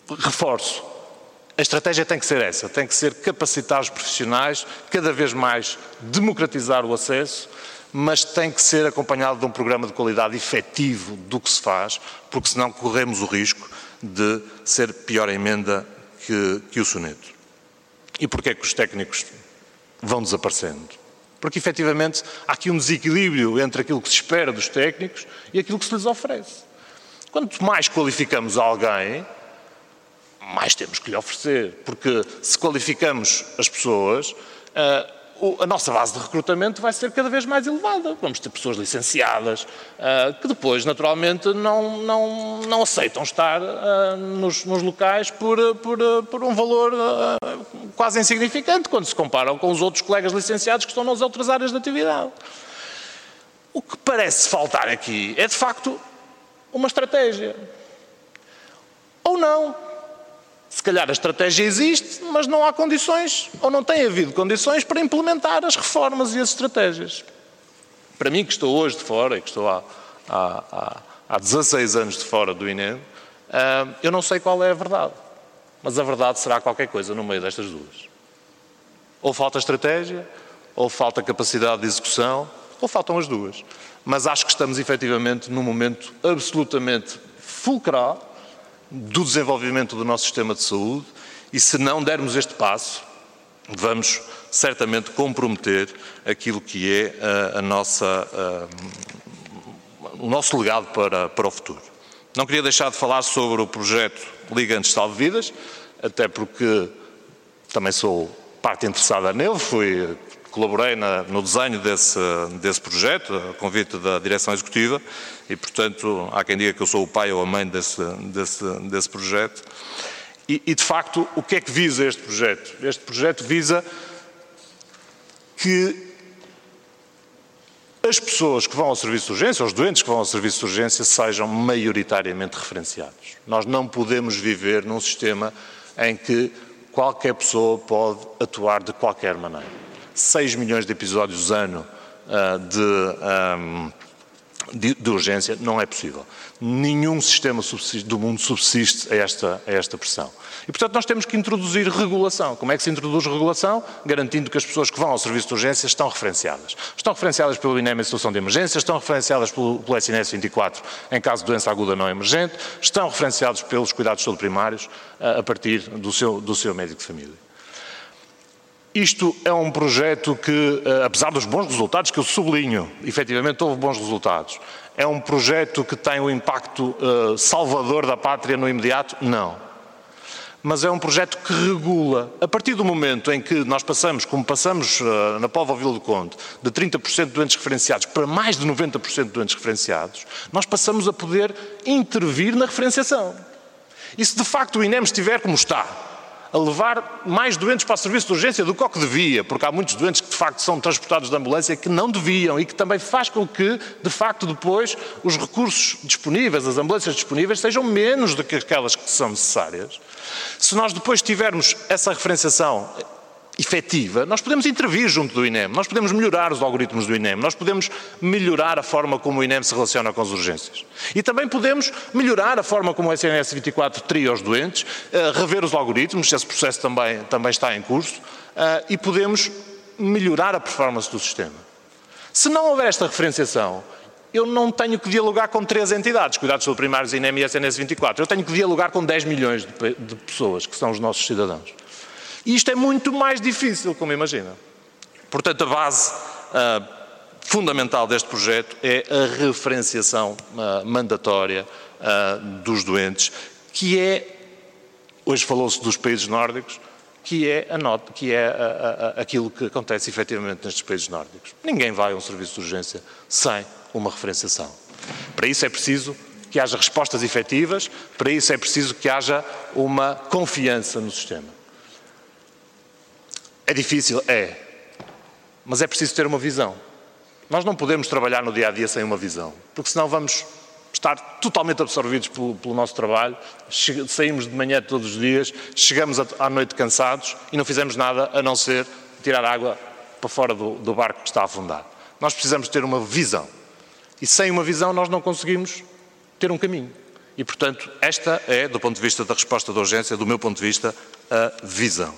reforço, a estratégia tem que ser essa, tem que ser capacitar os profissionais, cada vez mais democratizar o acesso, mas tem que ser acompanhado de um programa de qualidade efetivo do que se faz, porque senão corremos o risco de ser pior a emenda que o soneto. E porquê é que os técnicos vão desaparecendo? Porque efetivamente há aqui um desequilíbrio entre aquilo que se espera dos técnicos e aquilo que se lhes oferece. Quanto mais qualificamos alguém, mais temos que lhe oferecer, porque se qualificamos as pessoas, a nossa base de recrutamento vai ser cada vez mais elevada. Vamos ter pessoas licenciadas que depois, naturalmente, não aceitam estar nos locais por um valor quase insignificante, quando se comparam com os outros colegas licenciados que estão nas outras áreas de atividade. O que parece faltar aqui é, de facto, uma estratégia. Ou não. Se calhar a estratégia existe, mas não há condições, ou não tem havido condições para implementar as reformas e as estratégias. Para mim, que estou hoje de fora, e que estou há 16 anos de fora do INEM, eu não sei qual é a verdade. Mas a verdade será qualquer coisa no meio destas duas. Ou falta estratégia, ou falta capacidade de execução, ou faltam as duas. Mas acho que estamos efetivamente num momento absolutamente fulcral do desenvolvimento do nosso sistema de saúde e, se não dermos este passo, vamos certamente comprometer aquilo que é o nosso legado para o futuro. Não queria deixar de falar sobre o projeto Liga Antes Salve Vidas, até porque também sou parte interessada nele, colaborei no desenho desse projeto, a convite da direção executiva, e, portanto, há quem diga que eu sou o pai ou a mãe desse projeto. E, de facto, o que é que visa este projeto? Este projeto visa que as pessoas que vão ao serviço de urgência, os doentes que vão ao serviço de urgência, sejam maioritariamente referenciados. Nós não podemos viver num sistema em que qualquer pessoa pode atuar de qualquer maneira. 6 milhões de episódios ano de urgência não é possível. Nenhum sistema do mundo subsiste a esta pressão. E, portanto, nós temos que introduzir regulação. Como é que se introduz regulação? Garantindo que as pessoas que vão ao serviço de urgência estão referenciadas. Estão referenciadas pelo INEM em situação de emergência, estão referenciadas pelo SNS 24 em caso de doença aguda não emergente, estão referenciados pelos cuidados de saúde primários a partir do seu médico de família. Isto é um projeto que, apesar dos bons resultados, que eu sublinho, efetivamente houve bons resultados, é um projeto que tem o impacto salvador da pátria no imediato? Não. Mas é um projeto que regula. A partir do momento em que nós passamos, como passamos na Póvoa Vila do Conde, de 30% de doentes referenciados para mais de 90% de doentes referenciados, nós passamos a poder intervir na referenciação. E se de facto o INEM estiver como está, a levar mais doentes para o serviço de urgência do que o que devia, porque há muitos doentes que de facto são transportados de ambulância que não deviam e que também faz com que, de facto, depois os recursos disponíveis, as ambulâncias disponíveis, sejam menos do que aquelas que são necessárias. Se nós depois tivermos essa referenciação efetiva, nós podemos intervir junto do INEM, nós podemos melhorar os algoritmos do INEM, nós podemos melhorar a forma como o INEM se relaciona com as urgências. E também podemos melhorar a forma como o SNS 24 tria os doentes, rever os algoritmos, esse processo também está em curso, e podemos melhorar a performance do sistema. Se não houver esta referenciação, eu não tenho que dialogar com 3 entidades, Cuidados de Saúde Primários, INEM e SNS 24, eu tenho que dialogar com 10 milhões de pessoas, que são os nossos cidadãos. E isto é muito mais difícil, como imagina. Portanto, a base fundamental deste projeto é a referenciação mandatória dos doentes, que é, hoje falou-se dos países nórdicos, que é aquilo que acontece efetivamente nestes países nórdicos. Ninguém vai a um serviço de urgência sem uma referenciação. Para isso é preciso que haja respostas efetivas, para isso é preciso que haja uma confiança no sistema. É difícil? É. Mas é preciso ter uma visão. Nós não podemos trabalhar no dia-a-dia sem uma visão, porque senão vamos estar totalmente absorvidos pelo nosso trabalho, saímos de manhã todos os dias, chegamos à noite cansados e não fizemos nada a não ser tirar água para fora do barco que está a afundar. Nós precisamos ter uma visão. E sem uma visão nós não conseguimos ter um caminho. E, portanto, esta é, do ponto de vista da resposta de urgência, do meu ponto de vista, a visão.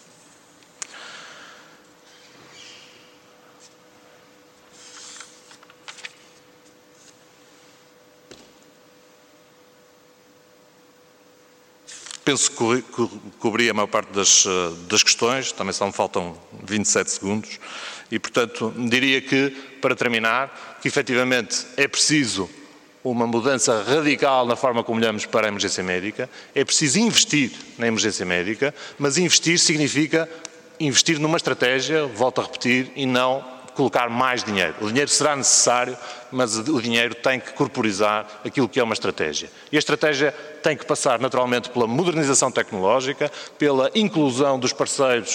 Penso que cobri a maior parte das questões, também só me faltam 27 segundos, e, portanto, diria que, para terminar, que efetivamente é preciso uma mudança radical na forma como olhamos para a emergência médica, é preciso investir na emergência médica, mas investir significa investir numa estratégia, volto a repetir, e não colocar mais dinheiro. O dinheiro será necessário, mas o dinheiro tem que corporizar aquilo que é uma estratégia. E a estratégia tem que passar naturalmente pela modernização tecnológica, pela inclusão dos parceiros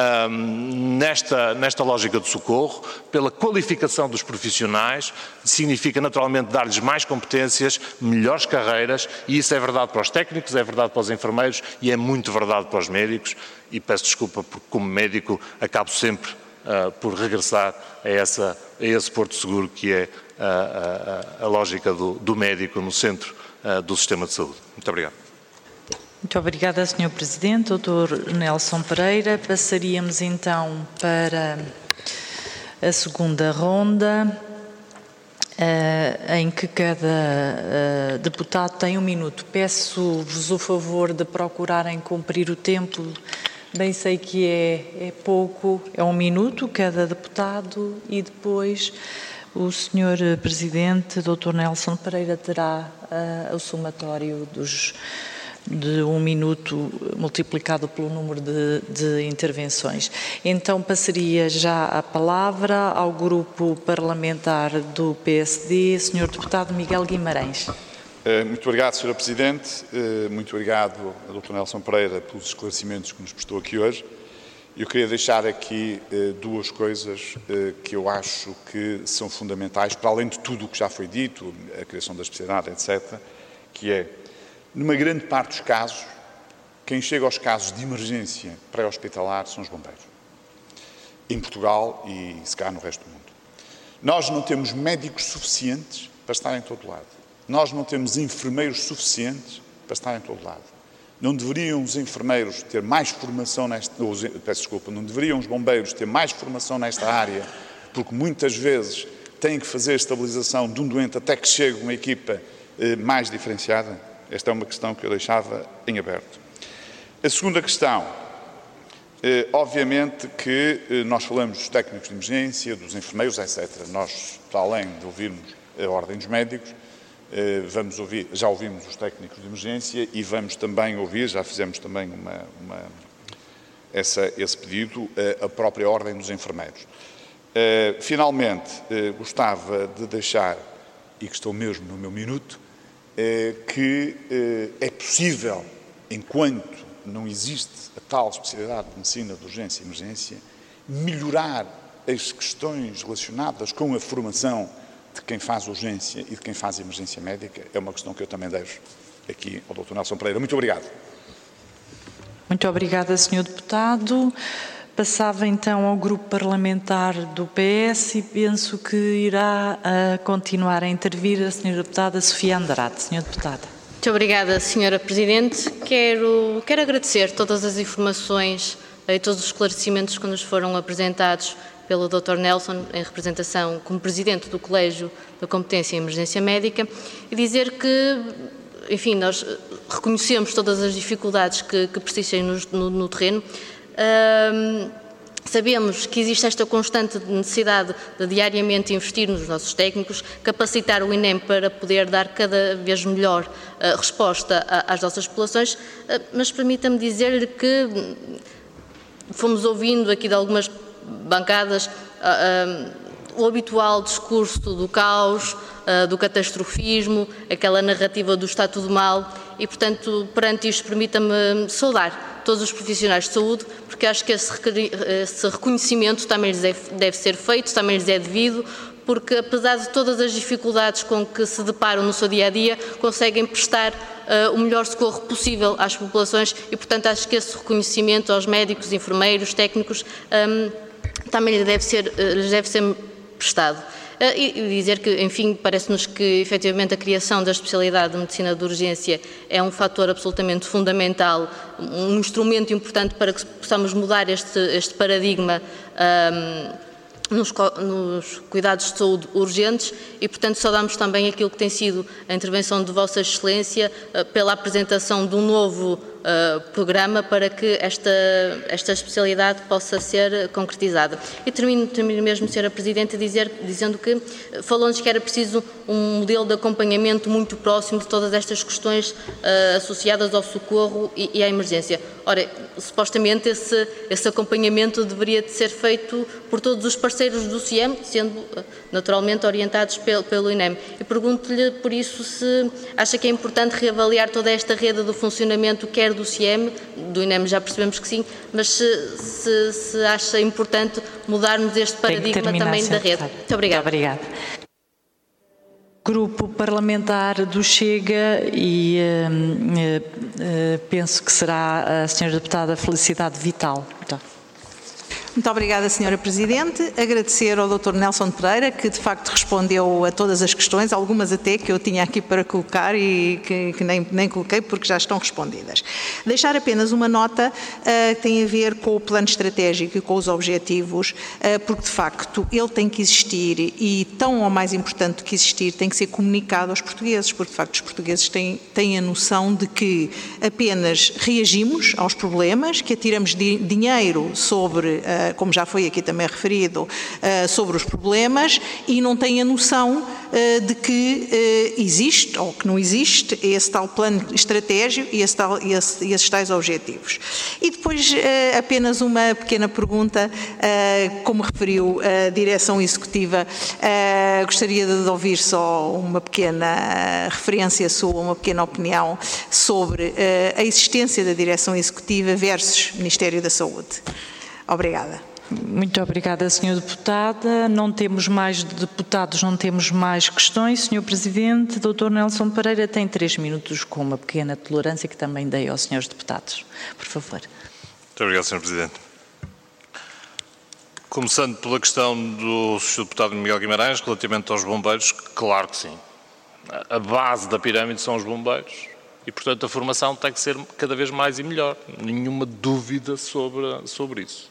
nesta lógica de socorro, pela qualificação dos profissionais, significa naturalmente dar-lhes mais competências, melhores carreiras, e isso é verdade para os técnicos, é verdade para os enfermeiros e é muito verdade para os médicos, e peço desculpa porque como médico acabo sempre por regressar a esse porto seguro que é a lógica do médico no centro do sistema de saúde. Muito obrigado. Muito obrigada, Sr. Presidente. Dr. Nelson Pereira. Passaríamos então para a segunda ronda, em que cada deputado tem 1 minuto. Peço-vos o favor de procurarem cumprir o tempo. Bem sei que é pouco, é 1 minuto cada deputado, e depois o Sr. Presidente, Dr. Nelson Pereira, terá o somatório de 1 minuto multiplicado pelo número de intervenções. Então passaria já a palavra ao grupo parlamentar do PSD, Sr. Deputado Miguel Guimarães. Muito obrigado, Sra. Presidente. Muito obrigado a Dr. Nelson Pereira pelos esclarecimentos que nos prestou aqui hoje. Eu queria deixar aqui 2 coisas que eu acho que são fundamentais, para além de tudo o que já foi dito, a criação da especialidade, etc., que é, numa grande parte dos casos, quem chega aos casos de emergência pré-hospitalar são os bombeiros. Em Portugal e, se calhar, no resto do mundo. Nós não temos médicos suficientes para estar em todo lado. Nós não temos enfermeiros suficientes para estar em todo lado. Não deveriam os enfermeiros ter mais formação não deveriam os bombeiros ter mais formação nesta área, porque muitas vezes têm que fazer a estabilização de um doente até que chegue uma equipa mais diferenciada? Esta é uma questão que eu deixava em aberto. A segunda questão, obviamente que nós falamos dos técnicos de emergência, dos enfermeiros, etc. Nós, para além de ouvirmos a Ordem dos Médicos, já ouvimos os técnicos de emergência e vamos também ouvir, já fizemos também esse pedido, a própria Ordem dos Enfermeiros. Finalmente, gostava de deixar, e que estou mesmo no meu minuto, que é possível, enquanto não existe a tal especialidade de medicina de urgência e emergência, melhorar as questões relacionadas com a formação de quem faz urgência e de quem faz emergência médica. É uma questão que eu também deixo aqui ao Dr. Nelson Pereira. Muito obrigado. Muito obrigada, Sr. Deputado. Passava então ao grupo parlamentar do PS e penso que irá continuar a intervir a Sra. Deputada Sofia Andrade. Sra. Deputada. Muito obrigada, Sra. Presidente. Quero agradecer todas as informações e todos os esclarecimentos que nos foram apresentados pelo Dr. Nelson, em representação como Presidente do Colégio da Competência em Emergência Médica, e dizer que, enfim, nós reconhecemos todas as dificuldades que persistem no terreno. Sabemos que existe esta constante necessidade de diariamente investir nos nossos técnicos, capacitar o INEM para poder dar cada vez melhor resposta às nossas populações, mas permita-me dizer-lhe que fomos ouvindo aqui de algumas bancadas o habitual discurso do caos, do catastrofismo, aquela narrativa do está tudo mal e, portanto, perante isto, permita-me saudar todos os profissionais de saúde, porque acho que esse reconhecimento também lhes deve ser feito, também lhes é devido, porque apesar de todas as dificuldades com que se deparam no seu dia-a-dia, conseguem prestar o melhor socorro possível às populações e, portanto, acho que esse reconhecimento aos médicos, enfermeiros, técnicos, também lhes deve ser prestado. E dizer que, enfim, parece-nos que efetivamente a criação da especialidade de medicina de urgência é um fator absolutamente fundamental, um instrumento importante para que possamos mudar este paradigma nos cuidados de saúde urgentes e, portanto, saudamos também aquilo que tem sido a intervenção de Vossa Excelência pela apresentação de um novo programa para que esta especialidade possa ser concretizada. E termino mesmo, Sra. Presidente, dizendo que falou-nos que era preciso um modelo de acompanhamento muito próximo de todas estas questões associadas ao socorro e à emergência. Ora, supostamente esse acompanhamento deveria de ser feito por todos os parceiros do CIEM, sendo naturalmente orientados pelo INEM. E pergunto-lhe, por isso, se acha que é importante reavaliar toda esta rede do funcionamento, quer do CIEM, do INEM já percebemos que sim, mas se acha importante mudarmos este paradigma também da rede. Muito obrigada. Muito obrigada. Grupo Parlamentar do Chega e penso que será a Sra. Deputada Felicidade Vital. Muito obrigada, Sra. Presidente. Agradecer ao Dr. Nelson Pereira, que de facto respondeu a todas as questões, algumas até que eu tinha aqui para colocar e que nem coloquei porque já estão respondidas. Deixar apenas uma nota que tem a ver com o plano estratégico e com os objetivos, porque de facto ele tem que existir e tão ou mais importante do que existir, tem que ser comunicado aos portugueses, porque de facto os portugueses têm a noção de que apenas reagimos aos problemas, que atiramos dinheiro sobre como já foi aqui também referido, sobre os problemas e não têm a noção de que existe ou que não existe esse tal plano estratégico e esses tais objetivos. E depois apenas uma pequena pergunta, como referiu a direção executiva, gostaria de ouvir só uma pequena referência sua, uma pequena opinião sobre a existência da direção executiva versus Ministério da Saúde. Obrigada. Muito obrigada, Sra. Deputada. Não temos mais deputados, não temos mais questões. Sr. Presidente, Dr. Nelson Pereira tem 3 minutos com uma pequena tolerância que também dei aos senhores deputados. Por favor. Muito obrigado, Sr. Presidente. Começando pela questão do Sr. Deputado Miguel Guimarães, relativamente aos bombeiros, claro que sim. A base da pirâmide são os bombeiros. E, portanto, a formação tem que ser cada vez mais e melhor. Nenhuma dúvida sobre isso.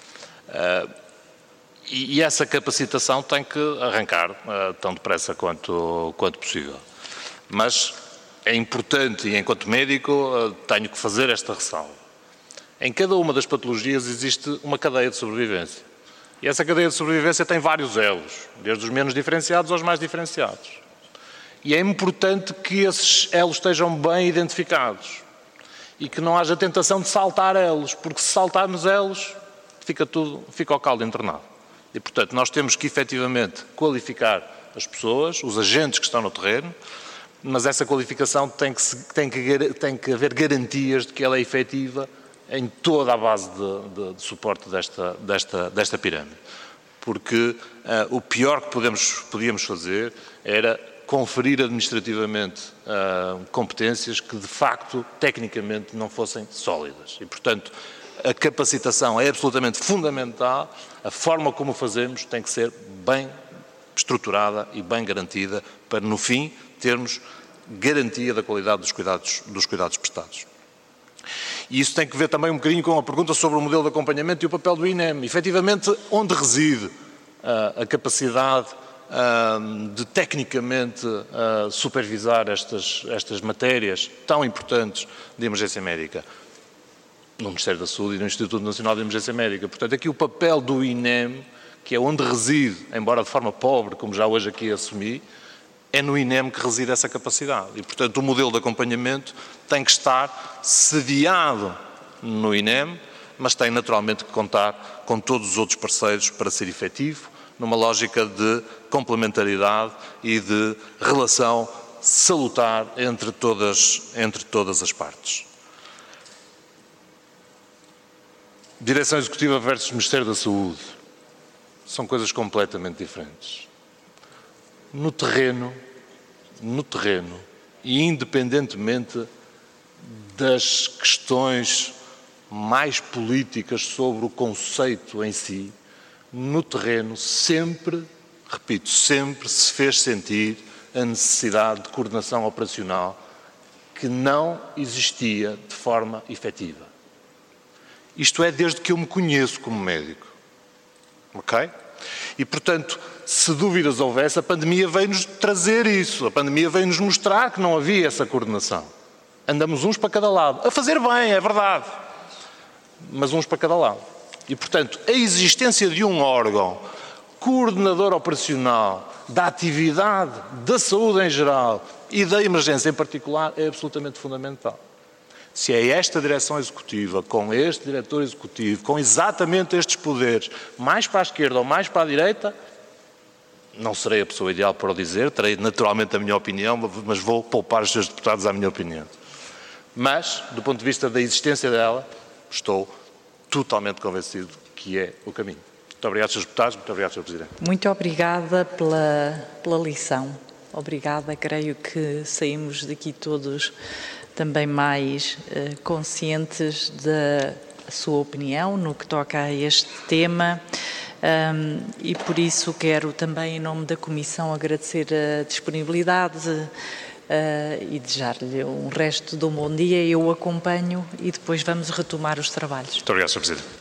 E essa capacitação tem que arrancar tão depressa quanto possível. Mas é importante, e enquanto médico, tenho que fazer esta ressalva. Em cada uma das patologias existe uma cadeia de sobrevivência. E essa cadeia de sobrevivência tem vários elos, desde os menos diferenciados aos mais diferenciados. E é importante que esses elos estejam bem identificados e que não haja tentação de saltar elos, porque se saltarmos elos, fica o caldo entornado. E, portanto, nós temos que efetivamente qualificar as pessoas, os agentes que estão no terreno, mas essa qualificação tem que haver garantias de que ela é efetiva em toda a base de suporte desta pirâmide. Porque o pior que podíamos fazer era conferir administrativamente competências que, de facto, tecnicamente não fossem sólidas. E, portanto, a capacitação é absolutamente fundamental, a forma como o fazemos tem que ser bem estruturada e bem garantida para, no fim, termos garantia da qualidade dos cuidados prestados. E isso tem que ver também um bocadinho com a pergunta sobre o modelo de acompanhamento e o papel do INEM. Efetivamente, onde reside a capacidade de tecnicamente supervisar estas matérias tão importantes de emergência médica? No Ministério da Saúde e no Instituto Nacional de Emergência Médica. Portanto, aqui o papel do INEM, que é onde reside, embora de forma pobre, como já hoje aqui assumi, é no INEM que reside essa capacidade. E, portanto, o modelo de acompanhamento tem que estar sediado no INEM, mas tem naturalmente que contar com todos os outros parceiros para ser efetivo, numa lógica de complementaridade e de relação salutar entre todas as partes. Direção Executiva versus Ministério da Saúde são coisas completamente diferentes. No terreno, e independentemente das questões mais políticas sobre o conceito em si, no terreno sempre repito, sempre se fez sentir a necessidade de coordenação operacional que não existia de forma efetiva. Isto é desde que eu me conheço como médico. Ok? E, portanto, se dúvidas houvesse, a pandemia veio-nos trazer isso. A pandemia veio-nos mostrar que não havia essa coordenação. Andamos uns para cada lado. A fazer bem, é verdade. Mas uns para cada lado. E, portanto, a existência de um órgão coordenador operacional da atividade da saúde em geral e da emergência em particular é absolutamente fundamental. Se é esta direção executiva, com este diretor executivo, com exatamente estes poderes, mais para a esquerda ou mais para a direita, não serei a pessoa ideal para o dizer, terei naturalmente a minha opinião, mas vou poupar os seus deputados à minha opinião. Mas, do ponto de vista da existência dela, estou totalmente convencido que é o caminho. Muito obrigado, Srs. Deputados. Muito obrigado, Sr. Presidente. Muito obrigada pela lição. Obrigada. Creio que saímos daqui todos também mais conscientes da sua opinião no que toca a este tema. E por isso quero também, em nome da Comissão, agradecer a disponibilidade e desejar-lhe um resto de um bom dia. Eu o acompanho e depois vamos retomar os trabalhos. Muito obrigado, Sr. Presidente.